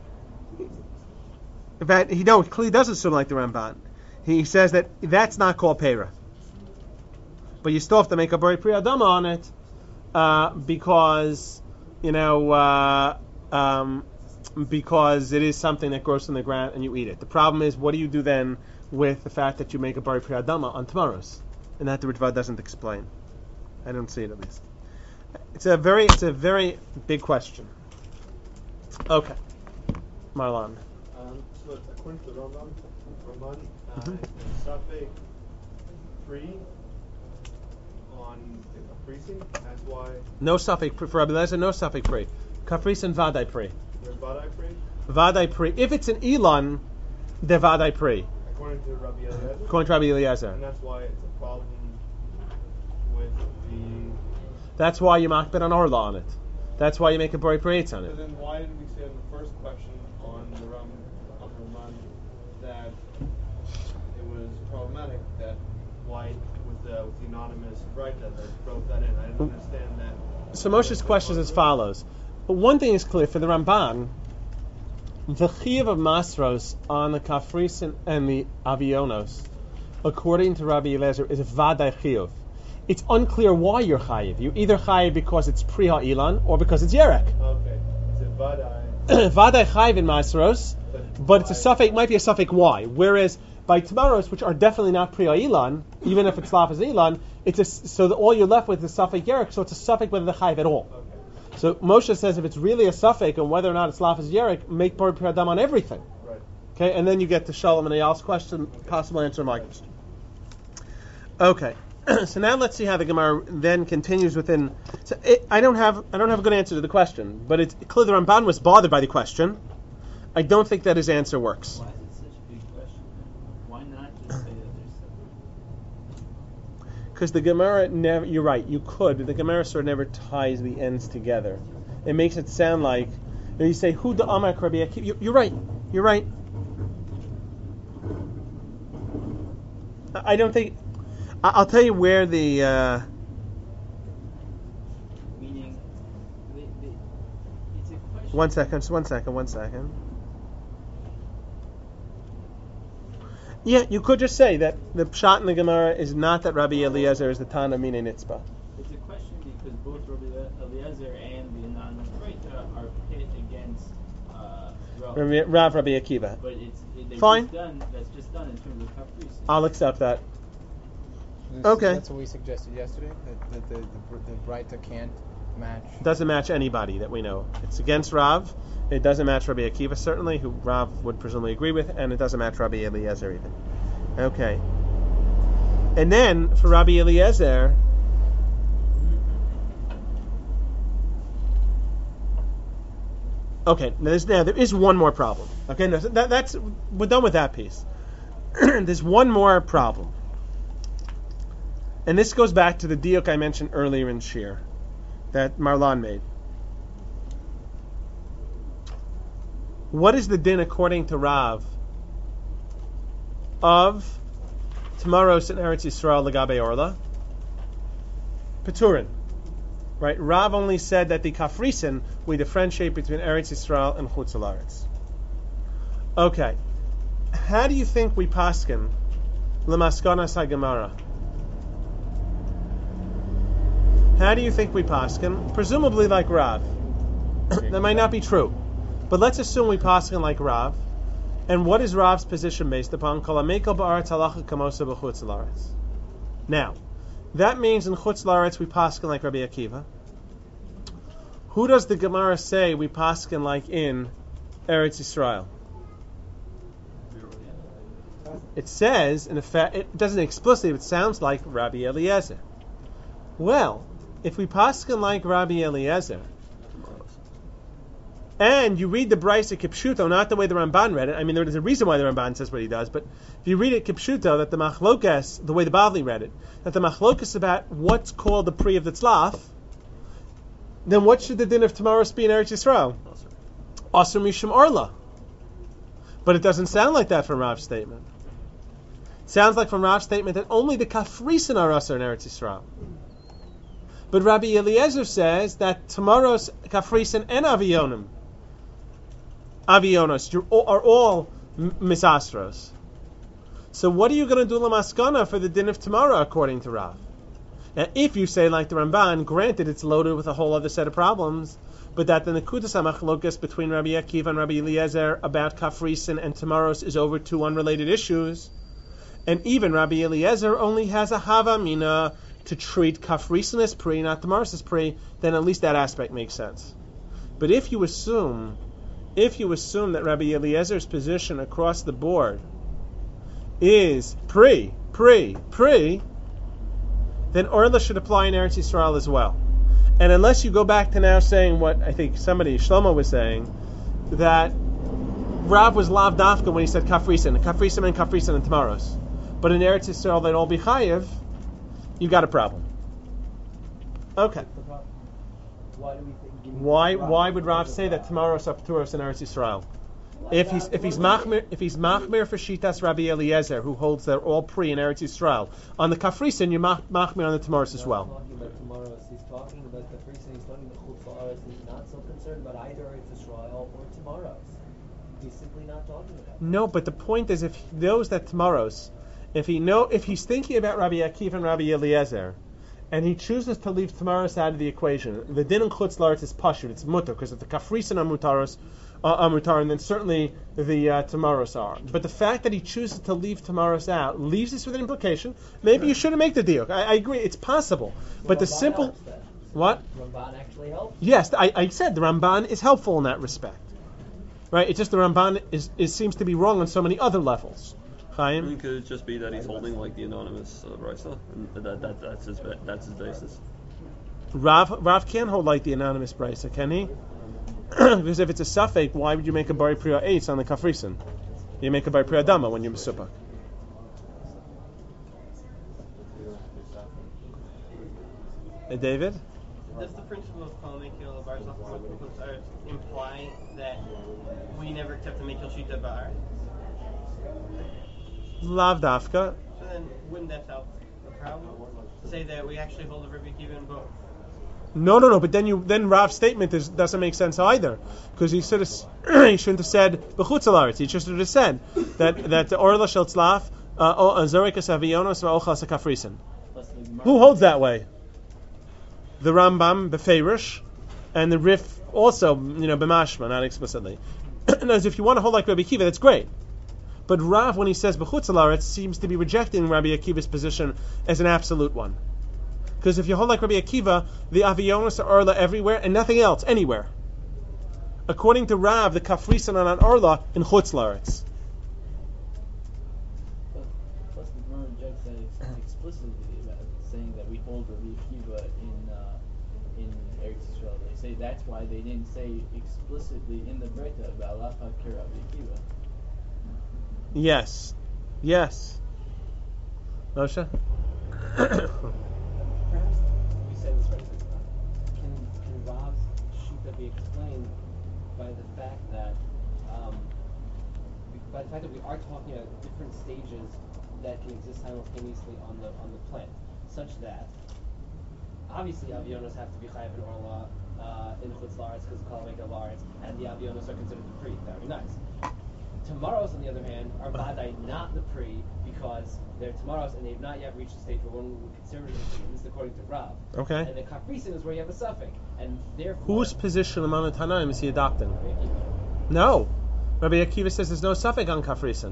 In fact, he no, he clearly doesn't assume like the Ramban. He says that that's not called Pera. But you still have to make a Bari Pri Adama on it uh, because, you know, uh, um, because it is something that grows from the ground and you eat it. The problem is, what do you do then with the fact that you make a Bari Pri Adama on tomorrows? And that the Ritva doesn't explain. I don't see it at least. It's a very, it's a very big question. Okay, Marlon. Um, so it's according to Ramban, Ramban, uh, Mhm. it's Safek free on the Kafrisin. That's why No suffix for Rabbi Eliezer. No suffix pre. Kafris and vadai pre. there's Vadai free. Vadai pre. If it's an Elon, they're vadai pre. According to Rabbi Eliezer. According to Rabbi Eliezer. And that's why it's a problem with the. That's why you makbet on Orla on it. That's why you make a bori parades on So it. then why did we say in the first question on the Ram on Raman that it was problematic that why with the with the anonymous right that that wrote that in? I didn't understand that. So Moshe's question is as follows. But one thing is clear for the Ramban, the chiyuv of masros on the kafris and the avionos, according to Rabbi Eliezer, is a vadai chiyuv. It's unclear why you're chayiv. You either chayiv because it's pri ha'ilan or because it's yerek. Okay. Is it Vadai? Vadai chayiv in masros, but it's a suffix. Might be a suffix why. Whereas by tamaros, which are definitely not pri ha'ilan, even if it's laf as ilan, it's a, so that all you're left with is suffix yerek. So it's a suffix whether the chayiv at all. Okay. So Moshe says if it's really a suffix and whether or not it's lafaz yerik, make bar piradam on everything. Right. Okay, and then you get to Shalom and Eyal's question, possible answer to my question. Okay, so now let's see how the Gemara then continues within. So it, I don't have I don't have a good answer to the question, but it's clear the Ramban was bothered by the question. I don't think that his answer works. Why is it such a big question? Why not just say that there's separate? Because the Gemara never, you're right, you could, but the Gemara sort of never ties the ends together. It makes it sound like, you say, who the Amak Rabbi Akiva? You're right, you're right. I don't think, I'll tell you where the, uh, Meaning, the, the, it's a question. one second, just one second, one second. Yeah, you could just say that the pshat in the Gemara is not that Rabbi Eliezer is the Tana Mina Nitzbah. It's a question because both Rabbi Eliezer and the non-Breita are pit against uh, Rav. Rabbi, Rav Rabbi Akiva. But it's it, they've Fine. Just done, that's just done in terms of Caprice. I'll accept that. This- Okay. That's what we suggested yesterday, that, that the, the, the Breita can't match. Doesn't match anybody that we know. It's against Rav. It doesn't match Rabbi Akiva, certainly, who Rav would presumably agree with, and it doesn't match Rabbi Eliezer either. Okay. And then, for Rabbi Eliezer, okay, now, there's, now there is one more problem. Okay, no, that, that's, we're done with that piece. There's one more problem. And this goes back to the diuk I mentioned earlier in Shir that Marlon made. What is the din according to Rav of Tamaros in Eretz Yisrael Lagabe Orla? Peturin. Right? Rav only said that the Kafrisen, we differentiate between Eretz Yisrael and Chutz La'aretz. Okay. How do you think we paskin L'maskanas HaGemara? How do you think we paskin? Presumably like Rav. That might not be true. But let's assume we paskin like Rav. And what is Rav's position based upon? Now, that means in Chutz La'aretz we paskin like Rabbi Akiva. Who does the Gemara say we paskin like in Eretz Yisrael? It says, in effect, it doesn't explicitly, but it sounds like Rabbi Eliezer. Well, if we paskin like Rabbi Eliezer, and you read the Brisa Kipshuto, not the way the Ramban read it. I mean, there's a reason why the Ramban says what he does, but if you read it Kipshuto, that the Machlokas, the way the Bavli read it, that the Machlokas about what's called the Pri of the Tzlaf, then what should the din of Tamaros be in Eretz Yisrael? Asur Mishum Orla. But it doesn't sound like that from Rav's statement. It sounds like from Rav's statement that only the Kafrisen are Asur in Eretz Yisrael. But Rabbi Eliezer says that Tamaros, Kafrisen, and Avionim, Avionos, you are all misastros. So what are you going to do l'maskana for the din of Tamara according to Rav? Now, if you say like the Ramban, granted it's loaded with a whole other set of problems, but that the Nekudas HaMachlokas between Rabbi Akiva and Rabbi Eliezer about Kafrisen and Tamaros is over two unrelated issues, and even Rabbi Eliezer only has a Hava Mina to treat Kafrisen as Pri, not Tamaros as Pri, then at least that aspect makes sense. But if you assume If you assume that Rabbi Eliezer's position across the board is pre, pre, pre, then Orla should apply in Eretz Yisrael as well. And unless you go back to now saying what I think somebody, Shlomo, was saying, that Rav was Lav Dafka when he said Kafrisen, Kafrisen and Kafrisen and Tamaros. But in Eretz Yisrael they'd all be Chayev, you got a problem. Okay. Why do we think? Why why would Rav say that Tamaros Apturos in Eretz Yisrael? If he's if he's machmir if he's machmir for Shitas Rabbi Eliezer, who holds they're all pre in Eretz Yisrael, on the Kafrisen you mach, machmir on the Tamaros as well. He's talking about the Kafrisen. He's talking about Chutz La'aretz. He's not so concerned about either Eretz Yisrael or Tamaros. He's simply not talking about. No, but the point is, if he knows that Tamaros, if he know if he's thinking about Rabbi Akiva and Rabbi Eliezer, and he chooses to leave Tamaros out of the equation, the din in Chutz La'aretz is pashut, it's mutar, because if the Kafrisen are mutaros, uh, are mutar, and then certainly the uh, Tamaros are. But the fact that he chooses to leave Tamaros out leaves us with an implication. Maybe you shouldn't make the deal. I, I agree, it's possible. But the simple... What? Ramban actually helps. Yes, I, I said the Ramban is helpful in that respect. Right? It's just the Ramban is, is seems to be wrong on so many other levels. I Chaim? mean, could it just be that he's holding like the anonymous uh, brisa, and that, that that's his that's his basis? Rav Rav can hold like the anonymous brisa, can he? Because if it's a suffix, why would you make a bari priya eitz on the kafrisin? You make a bari priya dama when you're mesupak. Hey, David? Does the principle of Kol Mekil Barzach imply that we never accept the Mekil Shita Ba'ar? Lav dafka. So then, wouldn't that solve the problem? Say that we actually hold the Rabbi Akiva in both. No, no, no. But then you, then Rav's statement is, doesn't make sense either, because he should have, he shouldn't have said b'chutz haaretz. He just should have said that that orla shel tzlaf zorekas avionos va'ochas hakafrisen. Who holds that way? The Rambam, Beferish, and the Rif also, you know, b'mashma, not explicitly. As if you want to hold like Rabbi Akiva, that's great. But Rav, when he says b'chutz haaretz, seems to be rejecting Rabbi Akiva's position as an absolute one. Because if you hold like Rabbi Akiva, the avionos are orla everywhere and nothing else, anywhere. According to Rav, the kafrisan are on orla in chutz laaretz. Plus, the Gemara rejects that ex- explicitly, about saying that we hold Rabbi Akiva in uh, in Eretz Yisrael. They say that's why they didn't say explicitly in the Breta about Lav Hakir Rabbi Akiva. Yes. Yes. Moshe? Perhaps we say this right. Can can Rav's shita be explained by the fact that um, by the fact that we are talking about different stages that can exist simultaneously on the on the plant, such that obviously avionos have to be chayav in orla uh, in chutz laaretz because of kol mekil laaretz, and the avionos are considered the pre. Very nice. Tomorrows, on the other hand, are vadai not the pre because they're tomorrows and they've not yet reached the stage where one would consider them pre, at least according to Rav. Okay. And the kafrisin is where you have a suffix, and therefore. Whose position among the Tanaim is he adopting? No. Rabbi Akiva says there's no suffix on kafrisin.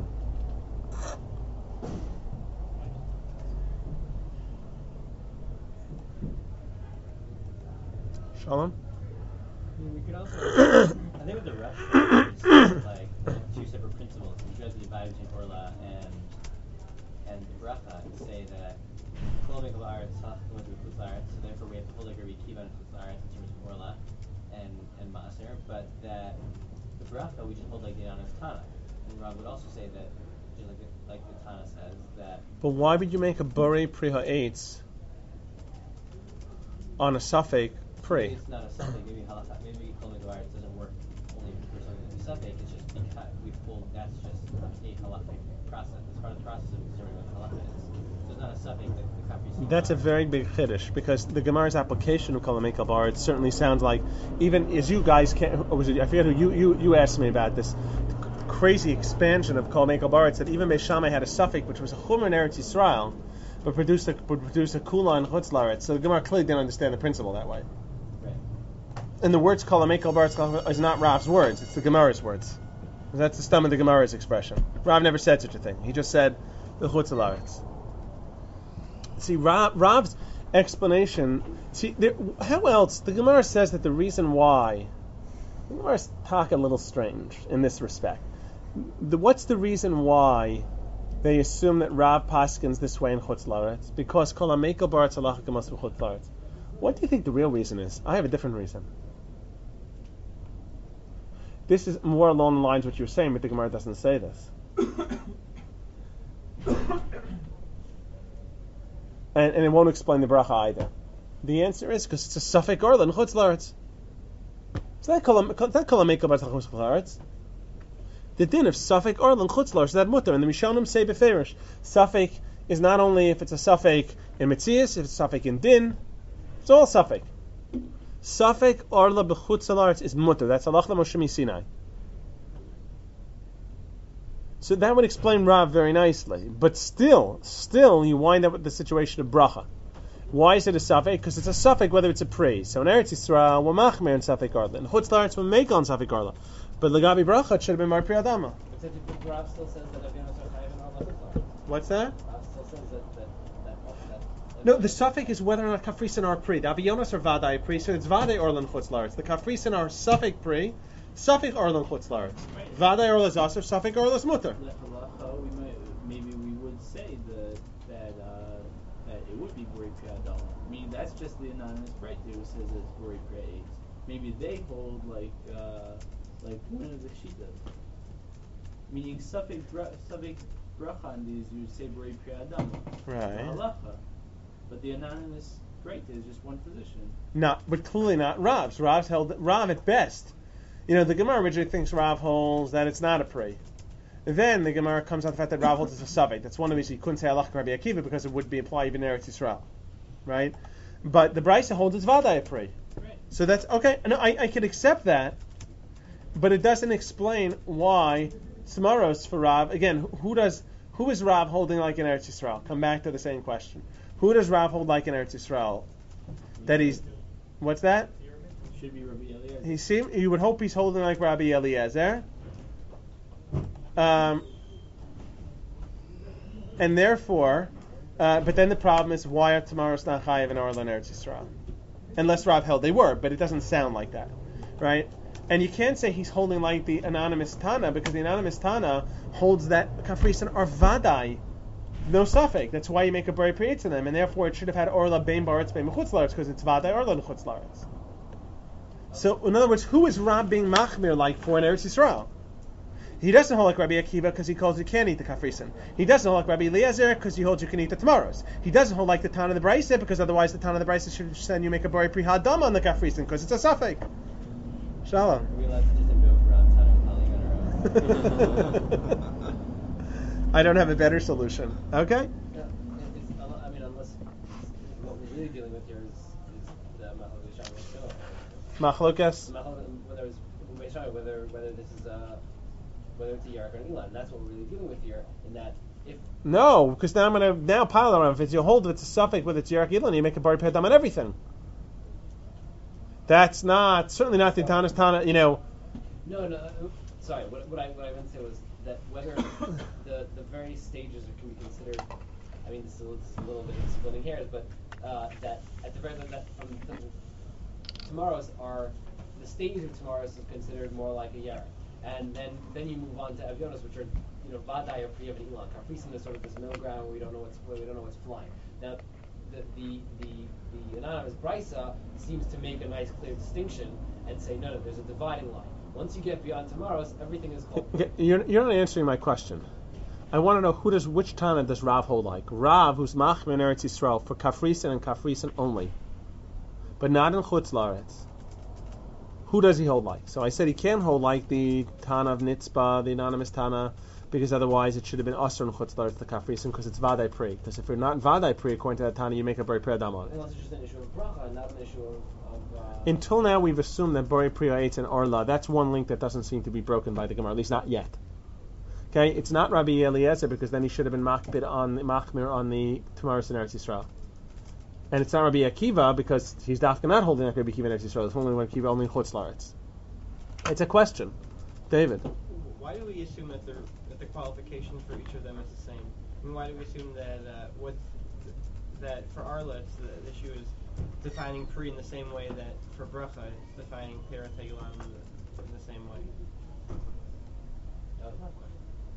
Shalom? We could also, I think with the rest, it's like two separate principles. You have the divide between Orla and and Bracha to say that Kol Mekil Laaretz Tzach going to Chutz Laaretz, so therefore we have to hold like Rabbi Akiva on Chutz Laaretz in terms of Orla and and Maaser, but that the Bracha we should hold like the Anonymous Tana. And Rob would also say that, just like the, like the Tana says, that. But why would you make a Borei Pri Ha'etz on a suffix Pri? Maybe it's not a suffix, maybe halakha, maybe Kol Mekil Laaretz doesn't work only for something that's a suffix, it's just because we hold that's just a halakhic process. It's part of the process of observing what halakha is. So it's not a suffix that the Kafri. That's a very big chiddush, because the Gemara's application of Kol Mekil Laaretz certainly sounds like, even as you guys can't, or was it, I forget who you, you, you asked me about this crazy expansion of Kol Mekil Laaretz, that even Beis Shammai had a suffix which was a chumra in Eretz Yisrael, but produced a, but produced a kula in Chutz Laaretz. So the Gemara clearly didn't understand the principle that way. Right. And the words Kol Mekil Laaretz is not Rav's words, it's the Gemara's words. That's the stem of the Gemara's expression. Rav never said such a thing. He just said the Chutz Laaretz. See, Rav, Rav's explanation. See, there, how else? The Gemara says that the reason why. The Gemara's talking a little strange in this respect. The, what's the reason why they assume that Rav paskins this way in Chutz Laaretz? Because Kol HaMekil B'Aretz Halacha K'mas V'Chutz Laaretz. What do you think the real reason is? I have a different reason. This is more along the lines of what you're saying, but the Gemara doesn't say this. and, and it won't explain the bracha either. The answer is because it's a suffix orla in Chutz Laaretz. It's not Kol HaMekil B'Aretz Halacha K'mas V'Chutz Laaretz. The din of suffix orla in Chutz Laaretz is that mutter, and the Rishonim say beferish. Suffix is not only if it's a suffix in Metzias, if it's a suffix in din, it's all suffix. Suffix orla b'chutz laaretz is mutter. That's halach l'Moshe Sinai. So that would explain Rav very nicely. But still, still, you wind up with the situation of bracha. Why is it a suffix? Because it's a suffix whether it's a praise. So in Eretz Yisrael, we're machmer in suffix orla. In Chutz Laaretz, we'll make on suffix orla. But Lagabi bracha, it should have been Mar Pri Adama. But Rav still says that avionos are chayav in orla chutz laaretz. What's that? Rav still says that that that, that No, the suffix is whether or not kafrisin are pri. The avionos are vadai pri, so it's vadai orlan chutz laretz. The kafrisin are suffix pri, suffix orlan chutz laretz. Vadai orlas aser, suffix orlas mutter. Lehalacha, we might, maybe we would say that that uh, that it would be borei pri adama. I mean, that's just the anonymous right there who says it's borei pri eggs. Maybe they hold like uh, like one of the shitas. Meaning suffix bra- suffix bracha on these, you say borei pri adama. Right. Halacha. But the anonymous right is just one position. Not, but clearly not Rav's. Rav's held Rav at best. You know, the Gemara originally thinks Rav holds that it's not a pri. Then the Gemara comes out the fact that Rav holds it's a suffix. That's one of the reasons you couldn't say Halach Rabbi Akiva because it would be applied even in Eretz Yisrael, right? But the Brisa holds it's Vadai a pri. Right. So that's okay. No, I, I could accept that, but it doesn't explain why Samaros for Rav. Again, who does who is Rav holding like in Eretz Yisrael? Come back to the same question. Who does Rav hold like in Eretz Yisrael? That he's, what's that? Should be Rabbi Eliezer. He seem you would hope he's holding like Rabbi Eliezer. Um, and therefore, uh, but then the problem is why are tomorrow's not chayav in Orlan Eretz Yisrael? Unless Rav held they were, but it doesn't sound like that, right? And you can't say he's holding like the anonymous Tana because the anonymous Tana holds that kafrisin are vadai. No suffix. That's why you make a borei pri to them, and therefore it should have had orla bein baretz bein mechutz laretz because it's vadai orla mechutz laretz. So, in other words, who is Rab being machmir like for in Eretz Yisrael? He doesn't hold like Rabbi Akiva because he holds you can't eat the kafrisin. He doesn't hold like Rabbi Eliezer because he holds you can eat the tomorrows. He doesn't hold like the Tana of the Brisa because otherwise the Tana of the Brisa should send you make a borei pri hadam on the kafrisin because it's a suffix. Shalom. Are we allowed to just invoke around Tana and Pali on our own? I don't have a better solution. Okay? Yeah, it's, I mean, unless what we're really dealing with here is, is the Machlokas Machlokas. Whether it's whether whether this is a whether it's a Yark or an Elon. That's what we're really dealing with here. In that, if No, because now I'm going to now pile around. If it's you hold, if it's a suffix with its Yark Elon, you make a borei pri hadam on everything. That's not certainly not the Tana's Tana. You know. No, no. Uh, sorry. What, what I what I meant to say was that whether the the various stages can be considered. I mean, this is a, this is a little bit of splitting hairs, but uh, that at the very least, that from the, tomorrows are the stages of tomorrows is considered more like a yara, and then then you move on to avionos, which are you know vadai or pri of an ilan. Kafrisin is sort of this middle ground where we don't know what's where we don't know what's flying. Now, the the the, the anonymous brisa seems to make a nice clear distinction and say no, no, there's a dividing line. Once you get beyond tomorrows, everything is called. Okay, you're, you're not answering my question. I want to know who does which Tana does Rav hold like? Rav, who's machmir in Eretz Yisrael for kafrisin and kafrisin only, but not in chutz laretz. Who does he hold like? So I said he can't hold like the Tana of Nitzba, the anonymous Tana, because otherwise it should have been Asr and Chutz Laretz the Kafrisin, because it's Vadai Pri. Because if you're not Vadai Pri, according to that Tana, you make a borei pri hadam on it. Unless it's just an issue of bracha, not an issue of. of uh, Until now, we've assumed that borei pri ha'etz and Orla. That's one link that doesn't seem to be broken by the Gemara, at least not yet. Okay, it's not Rabbi Eliezer because then he should have been machmir on machmir on the Tumaris in Eretz Yisrael. And it's not Rabbi Akiva because he's dafka not holding like Rabbi Akiva in Eretz Yisrael. It's only Rabbi Akiva only in Chutz Laretz. It's a question, David. Why do we assume that the that the qualification for each of them is the same? I mean, why do we assume that uh, what that for Arla it's the, the issue is defining pri in the same way that for bracha it's defining pera tegilan in, in the same way? that was my question.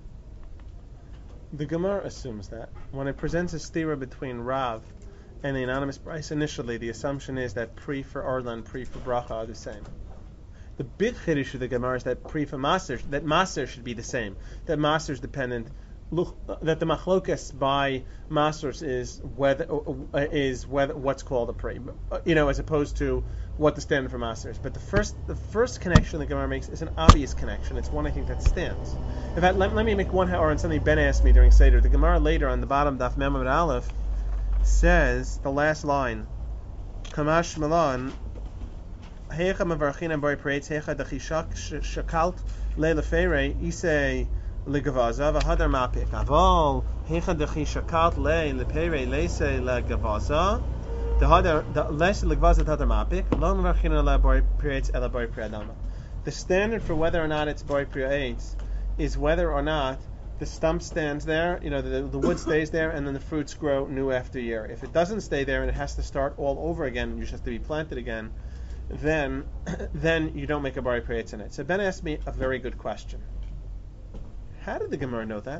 The Gemara assumes that when it presents a stira between Rav and the anonymous price, initially the assumption is that pri for Arla and pri for bracha are the same. The big chiddush of the Gemara is that pri for maser, that maser should be the same. That maser is dependent. Look, that the machlokas by masers is whether uh, is whether what's called a pri, you know, as opposed to what the standard for maser is. But the first the first connection the Gemara makes is an obvious connection. It's one I think that stands. In fact, let, let me make one or something Ben asked me during Seder. The Gemara later on the bottom Daf Mem Amud Aleph says the last line, Kamash Milan. Hecha mevarchina borei pri ha'etz hecha dechishak shakalt le'lefere isei legavaza v'hadar mapik aval hecha dechishakalt le'lepere le'isei legavaza dehadar le'isei legavaza v'hadar mapik lo mevarchina le'borei pri ha'etz ela borei pri hadam. The standard for whether or not it's borei pri ha'etz is whether or not the stump stands there, you know, the, the wood stays there, and then the fruits grow new after year. If it doesn't stay there and it has to start all over again, and you just have to be planted again, then then you don't make a bari preyetz in it. So Ben asked me a very good question. How did the Gemara know that?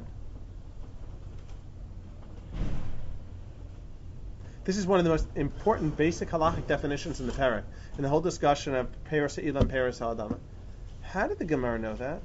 This is one of the most important basic halachic definitions in the parak, in the whole discussion of Peres Ha'ila and Peres Ha'adama. How did the Gemara know that?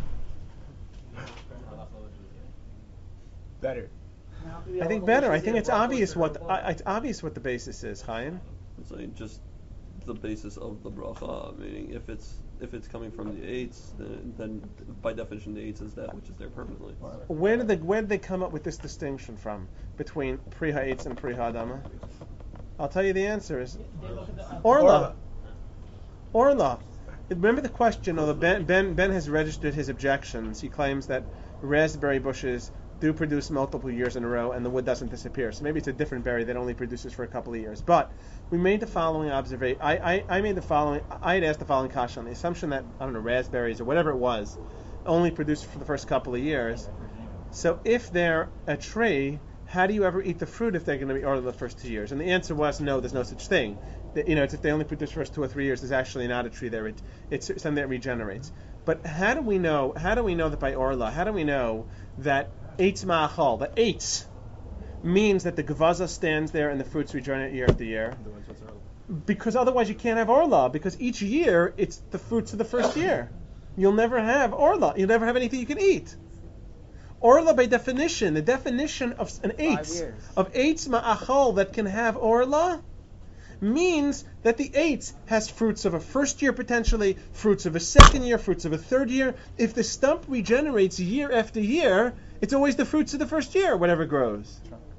Better. I think better. I think it's obvious what I, it's obvious what the basis is, Chaim. It's like just the basis of the bracha, meaning if it's if it's coming from the eights, then, then by definition the eights is that which is there permanently. Where did they where did they come up with this distinction from between pri ha'etz and pri ha'adama? I'll tell you the answer is Orla. Orla. Remember the question, although Ben, Ben Ben has registered his objections. He claims that raspberry bushes do produce multiple years in a row and the wood doesn't disappear. So maybe it's a different berry that only produces for a couple of years. But we made the following observation. I, I, I made the following, I had asked the following question on the assumption that, I don't know, raspberries or whatever it was, only produce for the first couple of years. So if they're a tree, how do you ever eat the fruit if they're going to be ordered the first two years? And the answer was no, there's no such thing. The, you know, it's if they only produce the first two or three years, there's actually not a tree there. It, it's something that regenerates. But how do we know, how do we know that by Orla, how do we know that Eitz ma'achal, the eitz, means that the gavaza stands there and the fruits regenerate year after year? Because otherwise you can't have orla, because each year it's the fruits of the first year. You'll never have orla. You'll never have anything you can eat. Orla, by definition, the definition of an eitz, of eitz ma'achal that can have orla, means that the eitz has fruits of a first year potentially, fruits of a second year, fruits of a third year. If the stump regenerates year after year, it's always the fruits of the first year, whatever grows.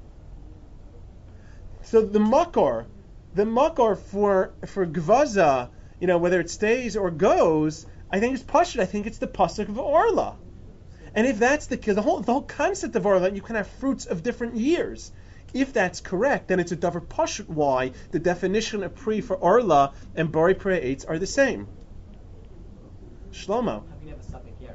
So the makor, the makor for for gvaza, you know, whether it stays or goes, I think it's pashut. I think it's the pasuk of orla. And if that's the case, the whole the whole concept of orla, you can have fruits of different years. If that's correct, then it's a davar pashut why the definition of pri for orla and bari pri eitz are the same. Shlomo. How can you have a suffix here?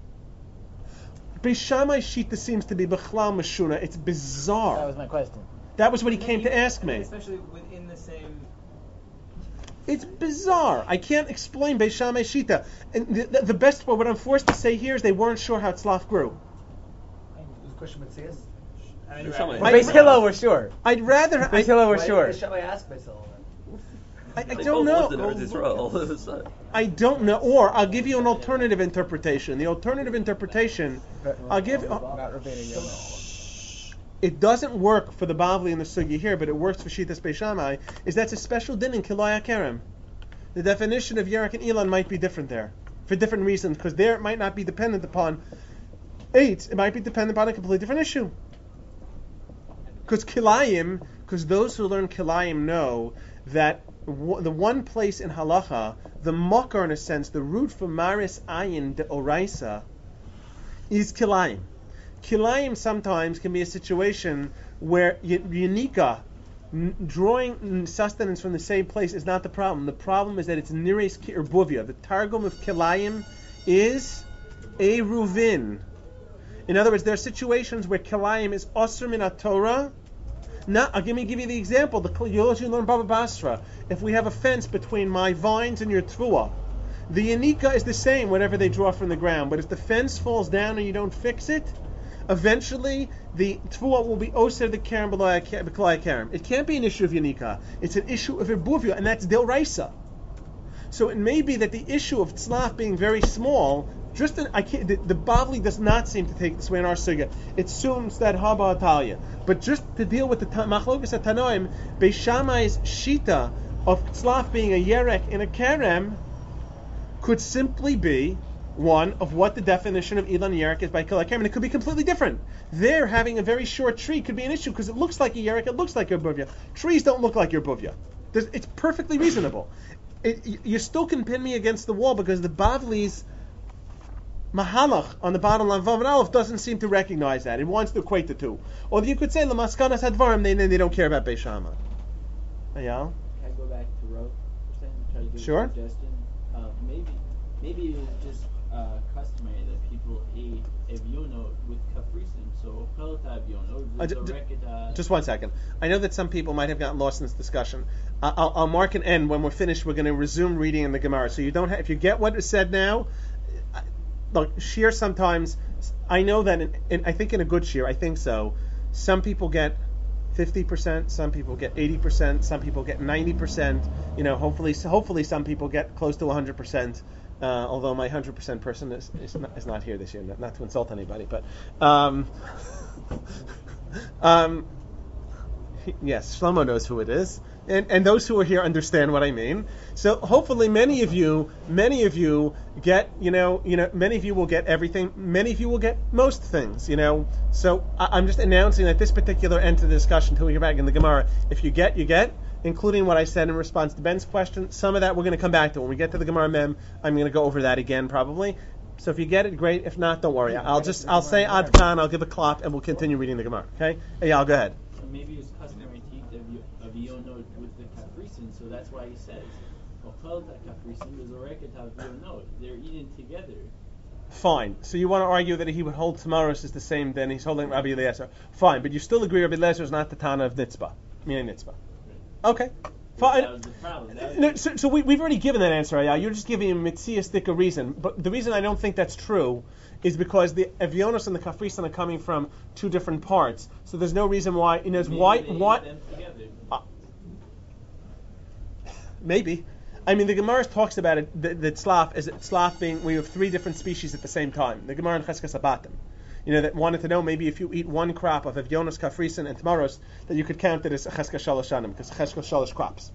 Beis Shammai shita seems to be b'chlal meshuna. It's bizarre. That was my question. That was what he came to ask me. Especially within the same. It's bizarre. I can't explain Beis Shammai shita. And the, the, the best, what I'm forced to say here is they weren't sure how tzlaf grew. Was the question with Tziyas? Beis Hillel we're sure. I'd rather. Beis Hillel we're Why sure. did Shammai ask Beis Hillel I, I They don't both know. lived in Eretz Yisrael. I don't know. Or I'll give you an alternative interpretation. The alternative interpretation, I'll give. Not Rabbeinu Yonah. It doesn't work for the Bavli and the Sugi here, but it works for Shitas Beis Shammai. Is that's a special din in Kiloi HaKerem. The definition of Yerek and Elon might be different there for different reasons, because there it might not be dependent upon eight. It might be dependent upon a completely different issue. Because Kilayim, because those who learn Kilayim know that w- the one place in Halacha, the Mokar in a sense, the root for Maris Ayin de Oraisa, is Kilayim. Kilayim sometimes can be a situation where y- Yunika, n- drawing sustenance from the same place is not the problem. The problem is that it's Nires Kirbuvia. The Targum of Kilayim is Eruvin. In other words, there are situations where Kilayim is Osir min Torah. Now, I'll give me give you the example. The you'll learn Baba Basra. If we have a fence between my vines and your tvua, the yanika is the same whenever they draw from the ground. But if the fence falls down and you don't fix it, eventually the tvua will be osir the kerem b'klai kerem. It can't be an issue of yanika. It's an issue of irbuvia, and that's del raisa. So it may be that the issue of tzlaf being very small. Just an, I can't, the, the Bavli does not seem to take this way in our sugya. It assumes that Haba Atalia. But just to deal with the Machlokas Tanoim, Beis Shammai's shita of tzlaf being a yerek in a kerem could simply be one of what the definition of Ilan yerek is by Kila kerem, and it could be completely different. There, having a very short tree could be an issue because it looks like a yerek, it looks like your buvya. Trees don't look like your buvya. There's, it's perfectly reasonable. It, you still can pin me against the wall because the Bavli's Mahalach on the bottom line Vav and Aleph doesn't seem to recognize that. It wants to equate the two. Or you could say Lamaskanas Hadvarim, they they don't care about Beis Shammai. Ayal? Can I go back to Roth for a second? Try to give Sure. a suggestion. Uh, maybe maybe it's just uh, customary that people eat a viono with kafrisim. So Pelata Aviono, Uh, the d- d- Reketa. Just one second. I know that some people might have gotten lost in this discussion. Uh, I'll, I'll mark an end when we're finished. We're going to resume reading in the Gemara. So you don't have, if you get what is said now, uh, look, shear sometimes. I know that in, in, I think in a good shear, I think so. Some people get fifty percent. Some people get eighty percent. Some people get ninety percent. You know, hopefully, hopefully, some people get close to one hundred percent. Uh, although my one hundred percent person is, is, not, is not here this year, not, not to insult anybody, but um, um, yes, Shlomo knows who it is, and, and those who are here understand what I mean. So hopefully, many of you, many of you get, you know, you know, many of you will get everything. Many of you will get most things, you know. So I, I'm just announcing that this particular end to the discussion, until we get back in the Gemara, if you get, you get. Including what I said in response to Ben's question. Some of that we're going to come back to. When we get to the Gemara Mem, I'm going to go over that again probably. So if you get it, great. If not, don't worry. I'll just, I'll say Ad Khan, I'll give a clap, and we'll continue reading the Gemara. Okay? Hey, I'll go ahead. So maybe it's customary to eat the Aviono with the kafrisim, so that's why he says, Pelata kafrisim is a Reketa Aviono. They're eating together. Fine. So you want to argue that he would hold Tamaros is the same, then he's holding Rabbi Eliezer. Fine. But you still agree Rabbi Eliezer is not the Tana of Nitzbah. Meaning Nitzbah. Okay. Fine. That was the problem. That was No, so, so we, we've already given that answer, Ayah. You're just giving a mitziastic a reason. But the reason I don't think that's true is because the Avionos and the Kafrisan are coming from two different parts. So there's no reason why, you know, maybe why, they why, eat them together. uh, maybe. I mean, the Gemara talks about it, the, the tzlaf, is tzlaf being, we have three different species at the same time. The Gemara in Cheskas Abatim. You know, that wanted to know maybe if you eat one crop of Avionos, Kafrisin, and Tamaros, that you could count it as a Cheskas Shalosh Shanim, because Cheskas Shalosh crops.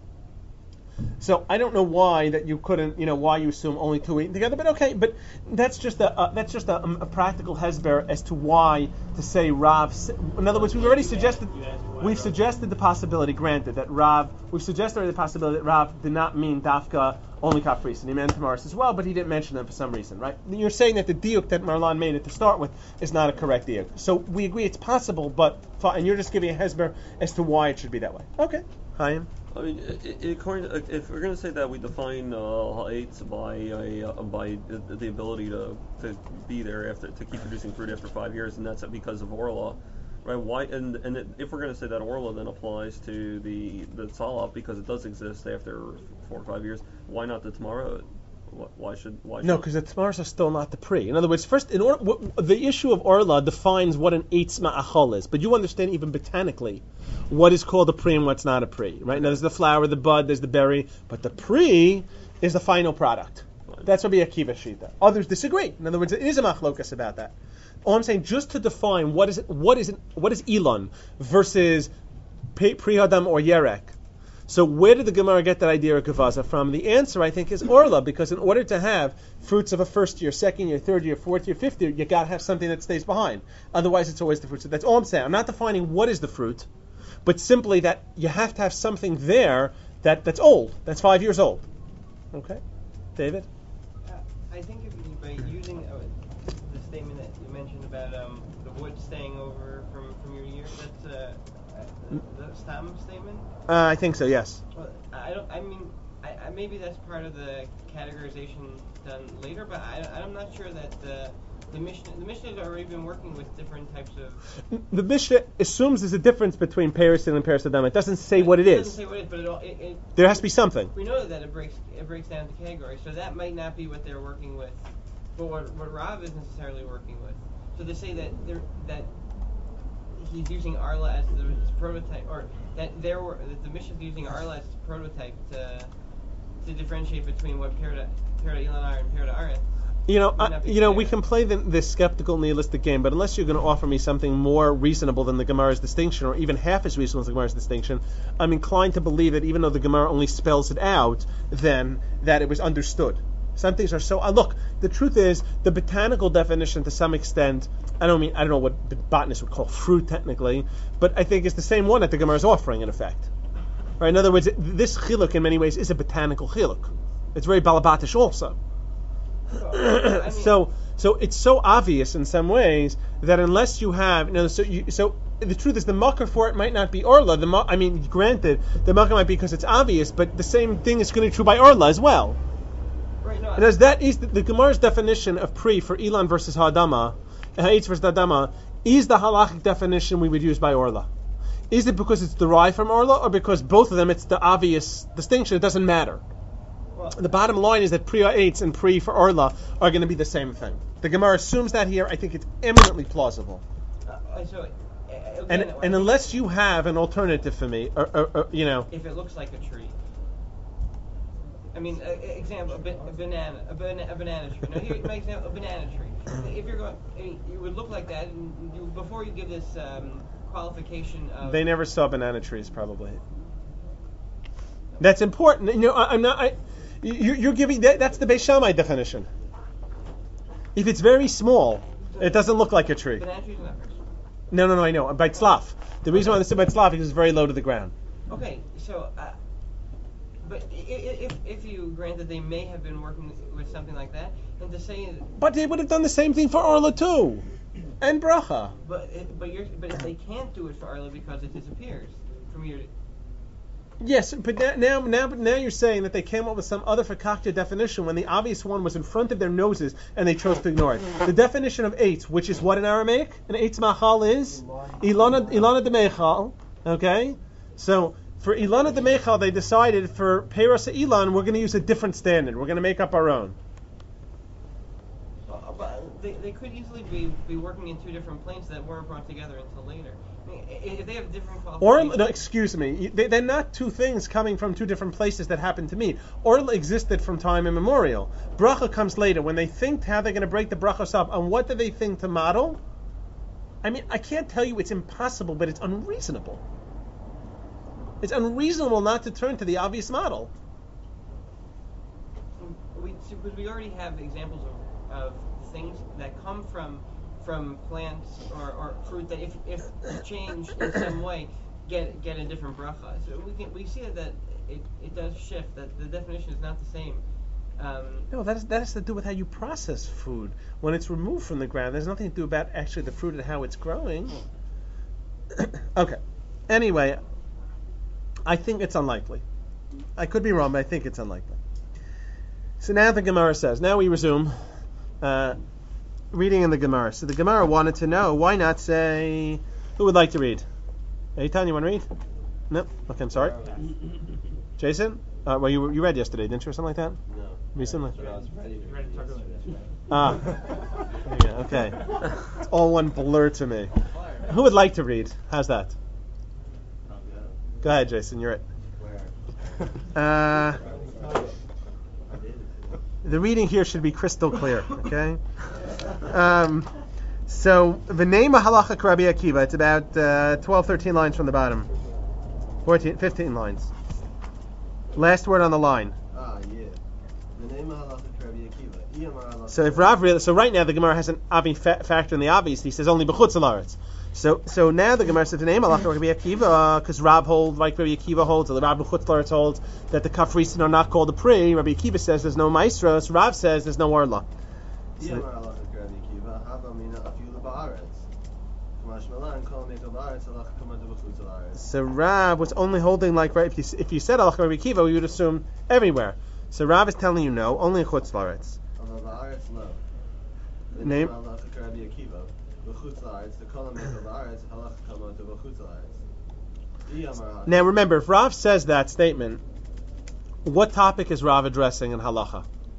So I don't know why that you couldn't, you know, why you assume only two eating together, but okay, but that's just a uh, that's just a, a practical hesber as to why to say Rav. In other words, we've already suggested we've suggested the possibility, granted that Rav, we've suggested the possibility that Rav did not mean Dafka only Kafris, and he meant Tamaris as well, but he didn't mention them for some reason, right? You're saying that the diuk that Marlan made it to start with is not a correct diuk. So we agree it's possible, but and you're just giving a hesber as to why it should be that way. Okay, Chaim. I mean, it, it, according to, if we're going to say that we define uh, ha'etz by uh, by the, the ability to, to be there after to keep producing fruit after five years, and that's because of Orla, right? Why? And and it, if we're going to say that Orla then applies to the the tzalaf because it does exist after four or five years, why not the Tamara? Why should why should no? Because the Tamaras are still not the pre. In other words, first, in order, w- the issue of Orla defines what an eitz ma'achol is, but you understand even botanically what is called a pre and what's not a pre, right? Now there's the flower, the bud, there's the berry, but the pre is the final product. Fine. That's Rabbi Akiva Shita. Others disagree. In other words, it is a machlokas about that. All I'm saying, just to define what is what is what is Elon versus pre Hadam or Yerek. So where did the Gemara get that idea of Gavaza from? The answer, I think, is Orla, because in order to have fruits of a first year, second year, third year, fourth year, fifth year, you got to have something that stays behind. Otherwise, it's always the fruit. So that's all I'm saying. I'm not defining what is the fruit, but simply that you have to have something there that, that's old, that's five years old. Okay? David? Uh, I think if you, by using uh, the statement that you mentioned about um, the wood staying over from, from your year, that's uh, the Stam statement? Uh, I think so, yes. Well, I don't. I mean, I, I, maybe that's part of the categorization done later, but I, I'm not sure that the the Mishnah the Mishnah has already been working with different types of. The Mishnah assumes there's a difference between Perisin and Perisadam. It doesn't say what it It is. doesn't say what it is, but it, all- it, it There has to be something. we know that it breaks it breaks down to categories, so that might not be what they're working with, but what what Rav is necessarily working with. So to say that they're, that he's using Arla as the as prototype, or that there were that the Mishnah is using Arla as a prototype to to differentiate between what Perda Perda Ilanar and Perda Aretz. You know, Might uh, not be you know, fair. we can play the, this skeptical nihilistic game, but unless you're going to offer me something more reasonable than the Gemara's distinction, or even half as reasonable as the Gemara's distinction, I'm inclined to believe that even though the Gemara only spells it out, then that it was understood. Some things are so. Uh, look, the truth is, the botanical definition, to some extent, I don't mean I don't know what the botanists would call fruit technically, but I think it's the same one that the Gemara is offering in effect. Right? In other words, this chiluk in many ways is a botanical chiluk. It's very balabatish also. I mean, so so it's so obvious in some ways that unless you have, you know, so you, so the truth is the makar for it might not be Orla. The ma- I mean, granted, the makar might be because it's obvious, but the same thing is going to be true by Orla as well. right, no, Because that is the, the Gemara's definition of pri for Elon versus Hadama, Ha'etz versus Hadama, is the halachic definition we would use by Orla? Is it because it's derived from Orla, or because both of them it's the obvious distinction? It doesn't matter. Well, The bottom line is that Pri Eitz and Pri for Orla are going to be the same thing. The Gemara assumes that here. I think it's eminently plausible. uh, so, uh, And again, and unless you have an alternative for me, or, or, or you know, if it looks like a tree. I mean, uh, example, a, ba- a banana, a, bana- a banana tree. Now, here, my example, a banana tree. If you're going, I mean, it would look like that, and you, before you give this um, qualification of. they never saw banana trees, probably. That's important. You know, I, I'm not. I, you, you're giving that. That's the Beis Shammai definition. If it's very small, it doesn't look like a tree. Banana trees are not very small. No, no, no. I know. By tzlaf. The reason why they say by tzlaf is it's very low to the ground. Okay, so, uh, but i- i- if if you grant that they may have been working with something like that, and to say, But they would have done the same thing for Orla too, and bracha. but it, but you're but if they can't do it for Arla because it disappears from your. Yes, but now, now, now, but now you're saying that they came up with some other fakakta definition when the obvious one was in front of their noses and they chose to ignore it. The definition of eitz, which is what in Aramaic? An eitz machal is ilana ilana de mechal. Okay, so for ilana de mechal, they decided for peiros ilan we're going to use a different standard. We're going to make up our own. Uh, but they, they could easily be, be working in two different planes that weren't brought together until later. I mean, i- if they have different Or, qualifications. no, excuse me, they, they're not two things coming from two different places that happen to meet. Orla existed from time immemorial. Bracha comes later. When they think how they're going to break the brachos up, and what do they think to model? I mean, I can't tell you it's impossible, but it's unreasonable. It's unreasonable not to turn to the obvious model. We, because we already have examples of, of things that come from from plants or, or fruit that if if changed in some way get get a different bracha. So we can we see that it, it does shift. That the definition is not the same. Um, No, that, is, that has to do with how you process food. When it's removed from the ground, there's nothing to do about actually the fruit and how it's growing. Okay. Anyway, I think it's unlikely. I could be wrong, but I think it's unlikely. So now the Gemara says, now we resume uh, reading in the Gemara. So the Gemara wanted to know, why not say, who would like to read? Eitan, you want to read? No? Okay, I'm sorry. Jason? Uh, well, you, you read yesterday, didn't you, or something like that? No. Recently? I was ready to read yesterday. Ah. Yeah, okay. It's all one blur to me. Who would like to read? How's that? Go ahead, Jason, you're it. Uh, the reading here should be crystal clear, okay? Um, so, the name of Halacha Rabbi Akiva, it's about uh, twelve, thirteen lines from the bottom. fourteen, fifteen lines. Last word on the line. Ah, yeah. The name of halacha Rabbi Akiva. Iyamar halacha. So if Rav really, so right now the Gemara has an obvi fa- factor in the obvious. He says only b'chutz ha'laretz. So so now the Gemara says the name halacha Rabbi Akiva because Rav holds like Rabbi Akiva holds, or the Rav b'chutz ha'laretz holds that the kafrisin are not called a pri. Rabbi Akiva says there's no maestros. Rav says there's no orla. So, Iyamar halacha Rabbi Akiva. Hava mina afilu ba'aretz. Kamash malan kol mekal ba'aretz halacha kamadu b'chutz ha'laretz. so Rav was only holding like right. If you if you said halacha Rabbi Akiva, we would assume everywhere. So Rav is telling you no, only in chutz ha'laretz. Ava ba'aretz lo. The Name? name of halacha Rabbi Akiva. B'chutz ha'laretz. The kol mekal ba'aretz halacha kamadu b'chutz ha'laretz. Iyamar halacha. Now remember, if Rav says that statement, what topic is Rav addressing in halacha?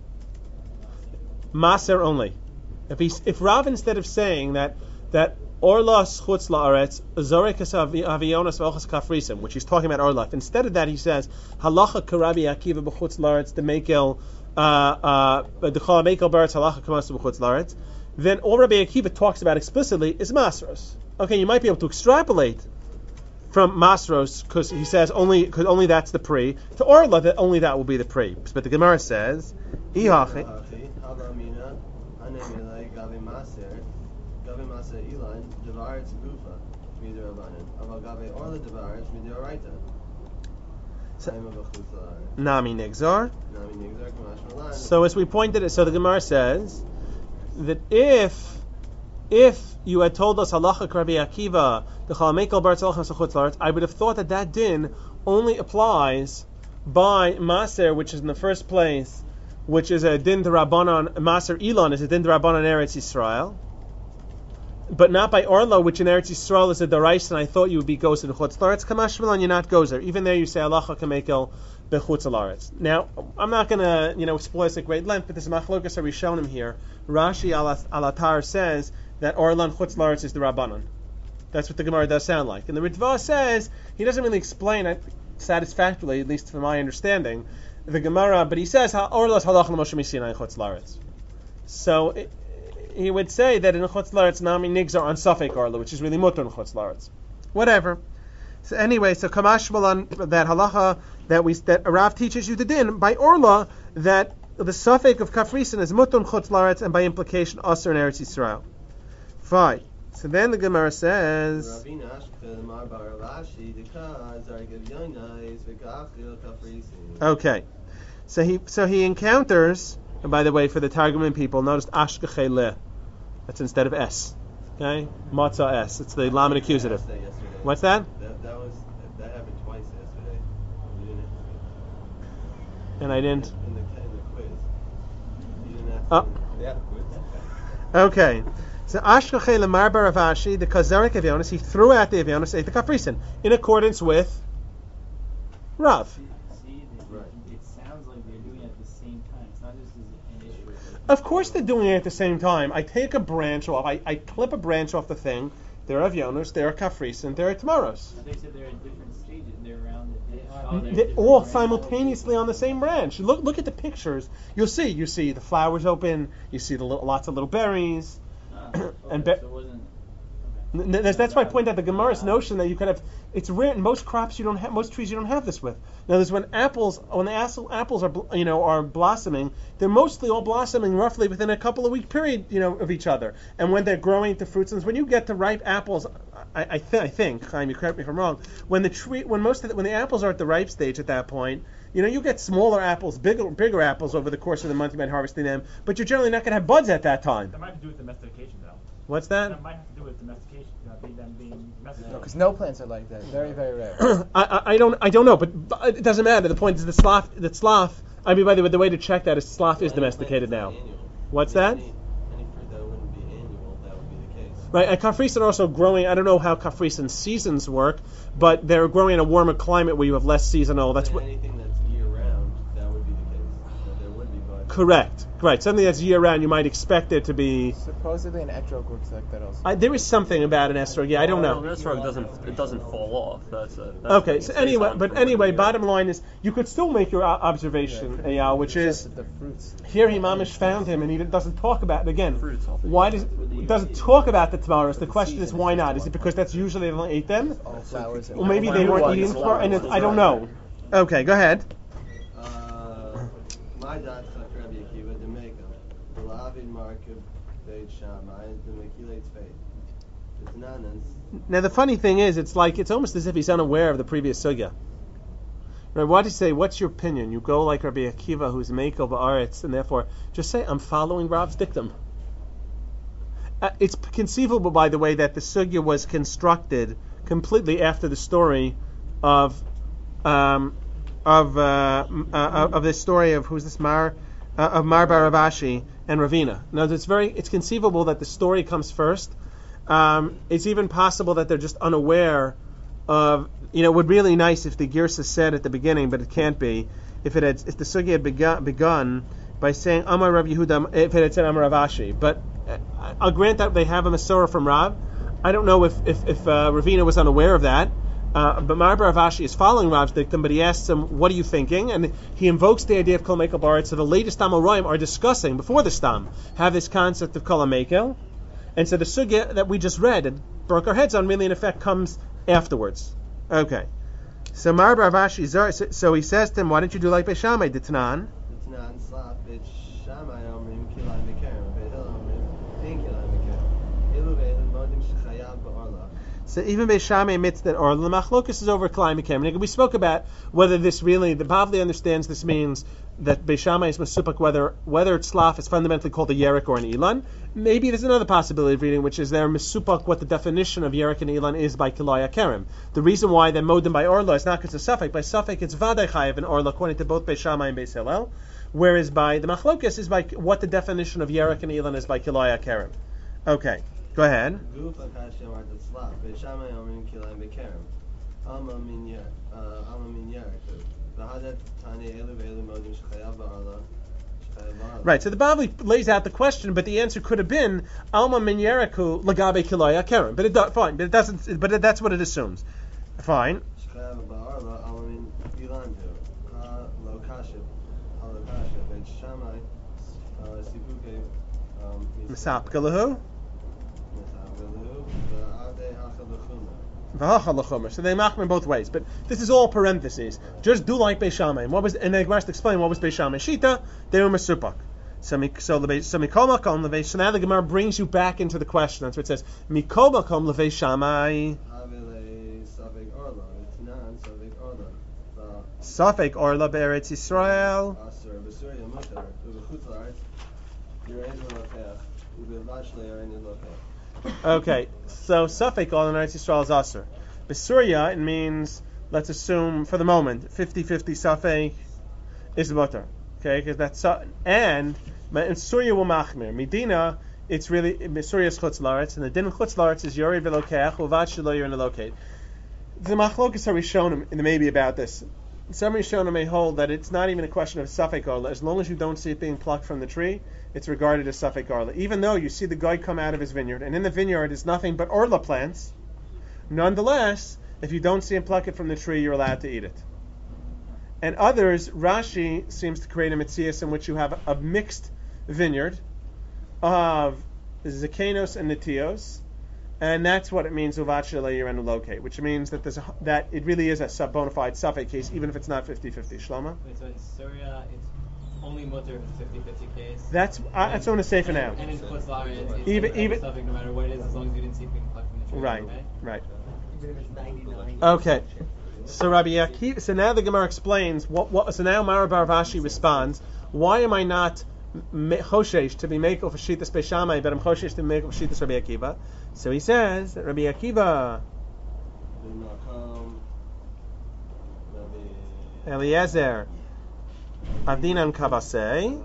Maser only. If he, if Rav instead of saying that that orla schutz la'aretz zorekas avionas v'ochas kafrisim, which he's talking about orla, instead of that he says halacha karabi akiva b'chutz la'aretz the mekel uh uh the chol mekel baretz halacha kamas b'chutz la'aretz, then all Rabbi Akiva talks about explicitly is masros. Okay, you might be able to extrapolate from masros because he says only because only that's the pre to orla that only that will be the pre. But the Gemara says ihachi. Hava mina anemilai gavi maser. Gavi maser ilan devaretz gufa midirabanan. Aval gavi orla devaretz midiraita. Time of a chutz Nami nigzar. Nami nigzar kamash malan. So as we pointed it, so the Gemara says that if if you had told us halacha Rabbi Akiva the chalamekel baretz halacha chutz la'aretz, I would have thought that that din only applies by maser, which is in the first place, which is a din to rabbanon. Maser ilan is a din to rabbanon eretz Yisrael. but not by Orla, which in Eretz Yisrael is a Darais, and I thought you would be Gozer in Chutz Laretz. Kamash Malan, you're not Gozer. Even there you say Halacha Kamekel Bechutz Laretz. Now, I'm not going to, you know, explore this at great length, but this is Machlokas Arishonim here. Rashi Alatar says that Orla and Chutz Laretz is the Rabbanon. That's what the Gemara does sound like. And the Ritva says, he doesn't really explain it satisfactorily, at least from my understanding, the Gemara, but he says, Orla is Halach Moshe Misinai and Chutz Laretz. So, it, he would say that in Chutz Laretz, Nami Nigs are on Safek Orla, which is really Mutter in Chutz Laretz. Whatever. So anyway, so Kamash Malan, that halacha that we that Rav teaches you the din by Orla, that the Safek of Kafrisin is Mutter in Chutz Laretz, and by implication Aser in Eretz Yisrael. Fine. So then the Gemara says. Okay. So he so he encounters. And by the way, for the Targumin people, notice Ashkechei Le. That's instead of S. Okay? Matzah S. It's the Lamed accusative. What's that? That, that was that happened twice yesterday. You didn't have to. And I didn't. In the, in the quiz. You didn't have to. Oh. Yeah, quiz. Okay. So Ashkechei Le Marbar Avashi, the Kazarik Avionis, he threw out the Avionis, ate the Kafrisin, in accordance with Rav. Of course they're doing it at the same time. I take a branch off, I, I clip a branch off the thing, there are Avionos, there are Kafrisin, there are Tamaros. They said they're in different stages, they're around the day. They're all simultaneously on the same branch. Look look at the pictures. You'll see, you see the flowers open, you see the little, lots of little berries. Ah, okay, and be- so it wasn't, okay. That's, that's why I point out the Gemara's notion that you could have. It's rare in most crops you don't have, most trees you don't have this with. Now, there's when apples, when the apples are, you know, are blossoming, they're mostly all blossoming roughly within a couple of week period, you know, of each other. And when they're growing to fruits, and when you get to ripe apples, I, I, th- I think, Chaim, you correct me if I'm wrong. When the tree, when most of the, when the apples are at the ripe stage at that point, you know, you get smaller apples, bigger, bigger apples over the course of the month you might harvesting them, but you're generally not going to have buds at that time. That might have to do with domestication, though. What's that? That might have to do with domestication, not being them being domesticated. No, because no plants are like that. Very, very rare. I, I, I don't I don't know, but, but it doesn't matter. The point is the sloth. The sloth. I mean, by the way, the way to check that is sloth is domesticated now. What's that? Any, any fruit that wouldn't be annual, that would be the case. Right, and Kafrisin are also growing. I don't know how Kafrisin seasons work, but they're growing in a warmer climate where you have less seasonal. That's what. Anything that's year round, that would be the case. So there would be buds. Correct. Right. Something that's year round, you might expect it to be. Supposedly an etrog works like that also. I, there is something about an estrog. Yeah, I don't know. Well, an estrog doesn't it doesn't fall off. That's a, that's Okay. So anyway, but anyway, bottom line is you could still make your o- observation, yeah, Eyal, which is the fruits. here he mamish found him and he doesn't talk about it again. Why does it doesn't talk about the tamaros? The question is why not? Is it because that's usually they only ate them? All flowers. Or maybe they weren't eating for, and it, I don't know. Okay, go ahead. Uh, my dad's like Rabbi Akiva to make them. The Lavin Markov, Beit Shammai, to Mekilate's faith. It's nanas. Now the funny thing is, it's like it's almost as if he's unaware of the previous sugya. Right? Why do you say, what's your opinion? You go like Rabbi Akiva, who's Mekel Ba'aretz, and therefore just say, I'm following Rav's dictum. Uh, it's conceivable, by the way, that the sugya was constructed completely after the story of um, of uh, uh, of this story of who's this Mar uh, of Mar Bar Avashi and Ravina. Now, it's very it's conceivable that the story comes first. Um, it's even possible that they're just unaware of. You know, it would be really nice if the Girsa said at the beginning, but it can't be. If it had, if the sugya had begun, begun by saying Amar Rav Yehuda, if it had said Amar Ravashi, but I'll grant that they have a Masorah from Rav. I don't know if if, if uh, Ravina was unaware of that. Uh, but Mar Bar Avashi is following Rav's dictum, but he asks him, "What are you thinking?" And he invokes the idea of Kol Mekel Baretz. So the latest Amoraim are discussing before the Stam have this concept of Kol Mekel, and so the sugya that we just read and broke our heads on really in effect comes afterwards. Okay, so Mar Bar Avashi, so, so he says to him, "Why don't you do like Beit Shammai did Tanan?" Tanan slap Beit Shammai omrim kilai mekerem, Beit Hillel omrim ein kilai mekerem. Ilu ve'elim modim shechayav ba'arla. So even Beit Shammai admits that or the machlokus is over Kalai Mekem. We spoke about whether this really, the Bavli understands this means that Beit Shammai is Masupak, whether whether Tzlaf is fundamentally called a Yerek or an Ilan. Maybe there's another possibility of reading, which is they're Masupak, what the definition of Yerek and Ilan is by Kilai Akerem. The reason why they're Modim by Orla is not because it's a Safek. By Safek, it's Vadai Chayev and Orla, according to both Beit Shammai and Beit Hillel. Whereas by the machlokus is by what the definition of Yerek and Ilan is by Kilai Akerem. Okay. Go ahead. Gufa Kashya Marta Tzlaf. Beit Shammai Omrim Kilayim Bekerem. Alma Min Yer. Alma Min Yeriku. V'hadet Tani Elu V'elu Modim Shechayav Ba'arla. Right, so the Bavli lays out the question, but the answer could have been Alma Min Yeriku Lagabe Kilaya Keren. But it do, fine, but it doesn't. But it, that's what it assumes. Fine. Shechayav Ba'arla Alma Min Ilandu. Ha Lo Kashya. Ha Lo Kashya. Beit Shammai Sipuke. Misap Galahu. So they machmir both ways, but this is all parentheses. Just do like Beis Shammai. What was and the Gemara explain what was Beis Shammai Shita? They were mesupak. So so the so mikol makom levei. So now the Gemara brings you back into the question. That's what it says. Mikol makom levei Shammai. Safek orla be'eretz Yisrael. Okay, so Safek all in Eretz Yisrael is Aser. B'Surya, it means, let's assume for the moment, fifty-fifty Safek is Mutter. Okay, because that's and in Surya will machmir. Medina, it's really Surya is Chutz Laretz, and the din of Chutz Laretz is Yored v'Lokeach uvad shelo yer nelokate. The Machlokas are Rishonim, and maybe about this. Some Rishonim may hold that it's not even a question of Safek Orla. As long as you don't see it being plucked from the tree, it's regarded as Safek Orla. Even though you see the guy come out of his vineyard, and in the vineyard is nothing but Orla plants, nonetheless, if you don't see him pluck it from the tree, you're allowed to eat it. And others, Rashi seems to create a mitzias in which you have a mixed vineyard of Zakanos and Netios, and that's what it means uvat shelo yer nelokate, which means that there's a, that it really is a sub bona fide Safek case, even if it's not fifty-fifty. Shlomo? Wait, so in Syria, it's only mutter if it's fifty-fifty case. That's uh, that's what I'm going to say for now. And in Chutz Laretz, it's even even Safek no matter what it is, as long as you didn't see it being plucked from the tree. Right, okay? right. Even if it's ninety-nine. Okay. So Rabbi Akiva, so now the Gemara explains what, what so now Mara Bar Vashi responds, why am I not choshesh to be mekel for Shitas Beis Shammai, but I'm choshesh to be mekel for Shitas Rabbi Akiva? So he says that Rabbi Akiva, Eliezer, Avdinan Kavasei.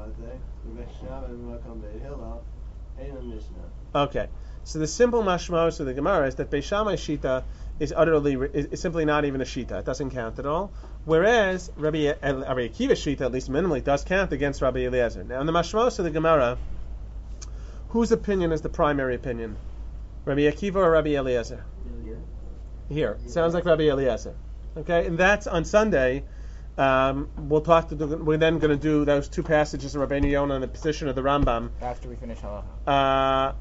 Okay, so the simple mashmos of the Gemara is that Beis Shammai Shita is utterly is, is simply not even a Shita. It doesn't count at all. Whereas Rabbi, Rabbi Akiva Shita, at least minimally, does count against Rabbi Eliezer. Now in the mashmos of the Gemara, whose opinion is the primary opinion? Rabbi Akiva or Rabbi Eliezer? Here, sounds like Rabbi Eliezer. Okay, and that's on Sunday. Um, we'll talk to. The, we're then going to do those two passages of Rabbeinu Yonah on the position of the Rambam after we finish halacha. Uh,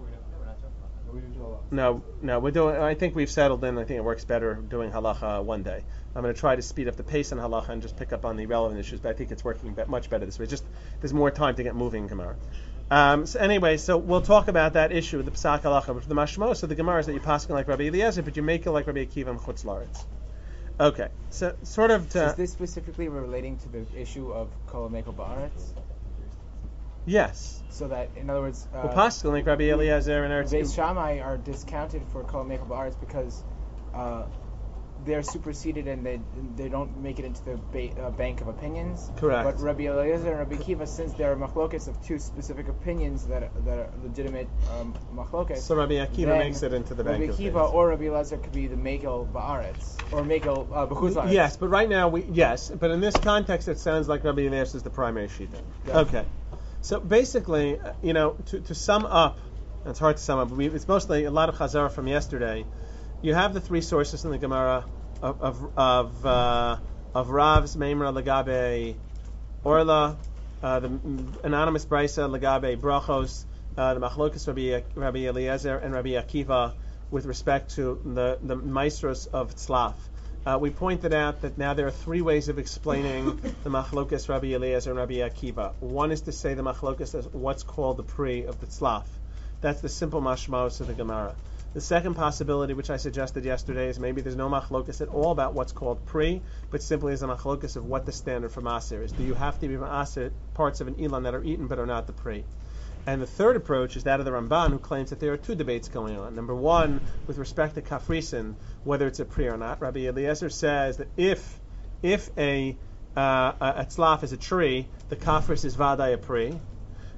no, no, we're doing. I think we've settled in. I think it works better doing halacha one day. I'm going to try to speed up the pace on halacha and just pick up on the relevant issues. But I think it's working much better this way. Just there's more time to get moving, Gemara. Um, so anyway, so we'll talk about that issue with the Psak halacha. But the mashmos of the Gemara is that you pass like Rabbi Eliezer, but you make it like Rabbi Akiva and Chutz Laretz. Okay, so sort of to... Is this specifically relating to the issue of Kol Mekel Ba'aretz? Yes. So that, in other words... Uh, well, possibly like Rabbi Eliezer and Eretz... Beis Shammai are discounted for Kol Mekel Ba'aretz because uh, they're superseded and they they don't make it into the ba- uh, bank of opinions. Correct. But Rabbi Eliezer and Rabbi Akiva, since there are machlokas of two specific opinions that are, that are legitimate um, machlokas, so Rabbi Akiva makes it into the bank Rabbi of Akiva opinions. or Rabbi Eliezer could be the Mekel Ba'aretz or Mekel uh, B'chutz La'aretz. Yes, but right now we yes, but in this context it sounds like Rabbi Eliezer is the primary shita. Yeah. Okay, so basically, you know, to, to sum up, it's hard to sum up. We, it's mostly a lot of chazara from yesterday. You have the three sources in the Gemara of of of, uh, of Rav's Meimra Lagabe Orla, uh, the anonymous Brisa Lagabe Brachos, uh, the Machlokas Rabbi Rabbi Eliezer and Rabbi Akiva with respect to the the maestros of Tzlaf. Uh, we pointed out that now there are three ways of explaining the Machlokas Rabbi Eliezer and Rabbi Akiva. One is to say the Machlokas is what's called the pri of the Tzlaf. That's the simple mashmos of the Gemara. The second possibility, which I suggested yesterday, is maybe there's no machlokas at all about what's called pri, but simply is a machlokas of what the standard for maser is. Do you have to be maser parts of an ilan that are eaten but are not the pri? And the third approach is that of the Ramban, who claims that there are two debates going on. Number one, with respect to kafrisin, whether it's a pri or not. Rabbi Eliezer says that if if a uh, a tzlaf is a tree, the kafris is vaday a pri.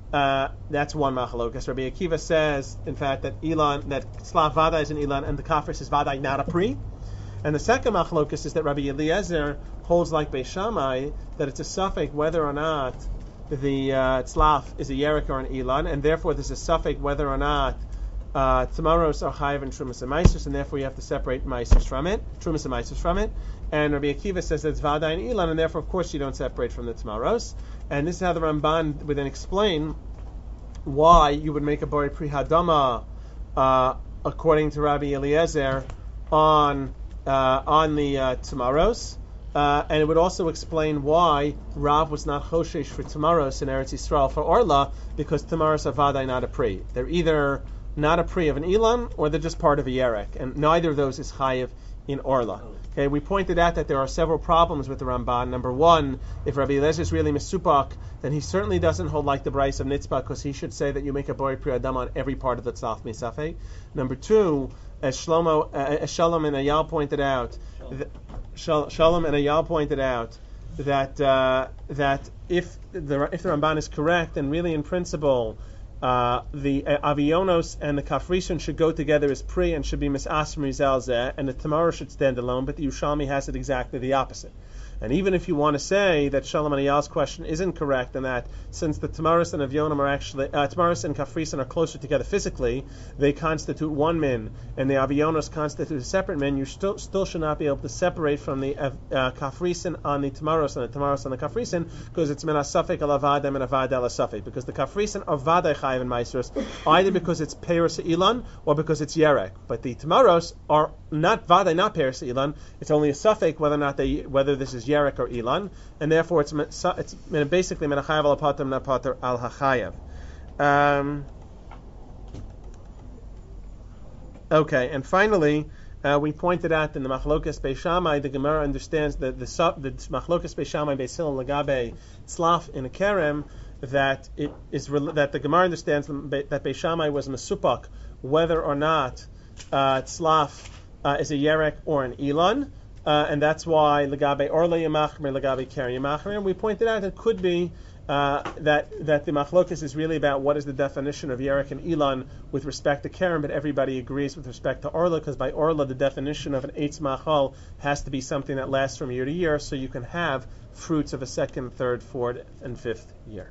Uh, that's one machlokas. Rabbi Akiva says, in fact, that Elon, that Slav Vadai is an Elon, and the Kafris is Vadai, not a Pri. And the second machlokas is that Rabbi Eliezer holds like Beis Shammai that it's a suffix whether or not the uh, tzlaf is a Yerek or an Elon, and therefore there's a suffix whether or not uh, Tamaros are Chayiv and Trumas and Meisus, and therefore you have to separate Meisus from it, Trumas and Meisus from it. And Rabbi Akiva says that it's Vadai and Elon, and therefore, of course, you don't separate from the Tamaros. And this is how the Ramban would then explain why you would make a Bori Pri Hadama, uh, according to Rabbi Eliezer, on uh, on the uh, Tamaros. Uh, and it would also explain why Rav was not Choshesh for Tamaros in Eretz Yisrael for Orla, because Tamaros are Vadai, not a Pri. They're either not a Pri of an Elam, or they're just part of a Yerek. And neither of those is Chayiv in Orla. Okay, we pointed out that there are several problems with the Ramban. Number one, if Rabbi Eliezer is really Mesupak, then he certainly doesn't hold like the Bryce of Nitzpah, because he should say that you make a Bori Pri Adam on every part of the Tzaf Misafei. Number two, as Shlomo, uh, as Shalom and Ayal pointed out, th- Shal- Shalom and Ayal pointed out that uh, that if the if the Ramban is correct, then really in principle, Uh, the uh, Avionos and the Kafrishon should go together as Pri and should be Misasrim Rizal Zeh, and the Tamara should stand alone, but the Yerushalmi has it exactly the opposite. And even if you want to say that Shalom and Ayal's question isn't correct, and that since the Tamaris and Avionim are actually, uh, Tamaris and Kafrisin are closer together physically, they constitute one min, and the Avionos constitute a separate min, you still still should not be able to separate from the uh, Kafrisin on the Tamaris and the Tamaris on the Kafrisin, because it's min asafik ala vadem and avad ala safik, because the Kafrisin are vadai chayiv and maestros, either because it's Peres Ilan or because it's Yerek. But the Tamaros are not vadai, not Peres Ilan. It's only a safik whether or not they whether this is Yerek or Ilan, and therefore it's it's basically menachayav al pater napater al hachayav. Um, okay, and finally, uh, we pointed out in the Machlokas Beis Shammai, the Gemara understands that the the Machlokas Beis Shammai Beis Hillel Lagabe Tzlaf in a Kerem, that it is that the Gemara understands that Beis Shammai was Mesupak whether or not uh, Tzlaf uh, is a Yerek or an Ilan. Uh, and that's why Lagabe Orla Yamachmer, Lagabe Keri Yamachmer. And we pointed out it could be uh, that that the Machlokas is really about what is the definition of Yerek and Ilan with respect to Keren, but everybody agrees with respect to Orla, because by Orla the definition of an Eitz Machal has to be something that lasts from year to year, so you can have fruits of a second, third, fourth, and fifth year.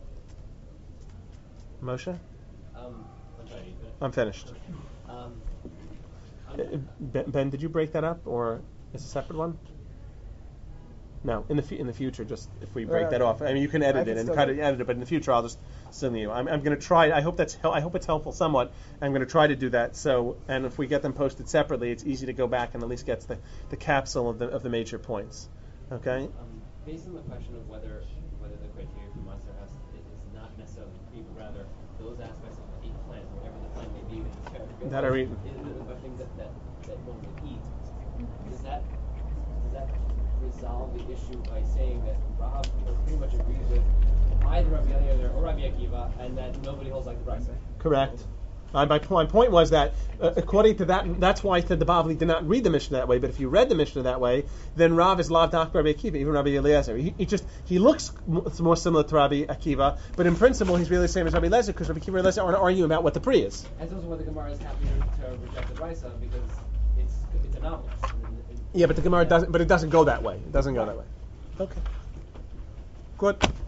Moshe? Um, I'm sorry, you finished? I'm finished. Um, Uh, Ben, Ben, did you break that up, or is it a separate one? No, in the fu- in the future, just if we break Uh, that off. I mean, you can edit I it can and still cut do it, it. edit it, but in the future, I'll just send you. I'm, I'm going to try. I hope that's hel- I hope it's helpful somewhat. I'm going to try to do that. So, and if we get them posted separately, it's easy to go back and at least get the, the capsule of the of the major points. Okay. Um, based on the question of whether whether the criteria for Master House is not necessarily pre, but rather those aspects of the eight plants, whatever the plant may be, That are eaten. the things that, that, that one would eat. Does that does that resolve the issue by saying that Rav pretty much agrees with either Rabbi Eliezer or Rabbi Akiva, and that nobody holds like the Bryce? Correct. Uh, my, my point was that, uh, according to that, that's why I said the Bavli did not read the Mishnah that way. But if you read the Mishnah that way, then Rav is Lav Dak Rabbi Akiva, even Rabbi Eliezer. He, he just he looks m- more similar to Rabbi Akiva, but in principle he's really the same as Rabbi Eliezer, because Rabbi Akiva and Eliezer aren't arguing about what the Pri is. And it's also why the Gemara is happy to, to reject the Brisa, because it's it's a novelist. And it- Yeah, but the Gemara doesn't. But it doesn't go that way. It doesn't go that way. Okay. Good.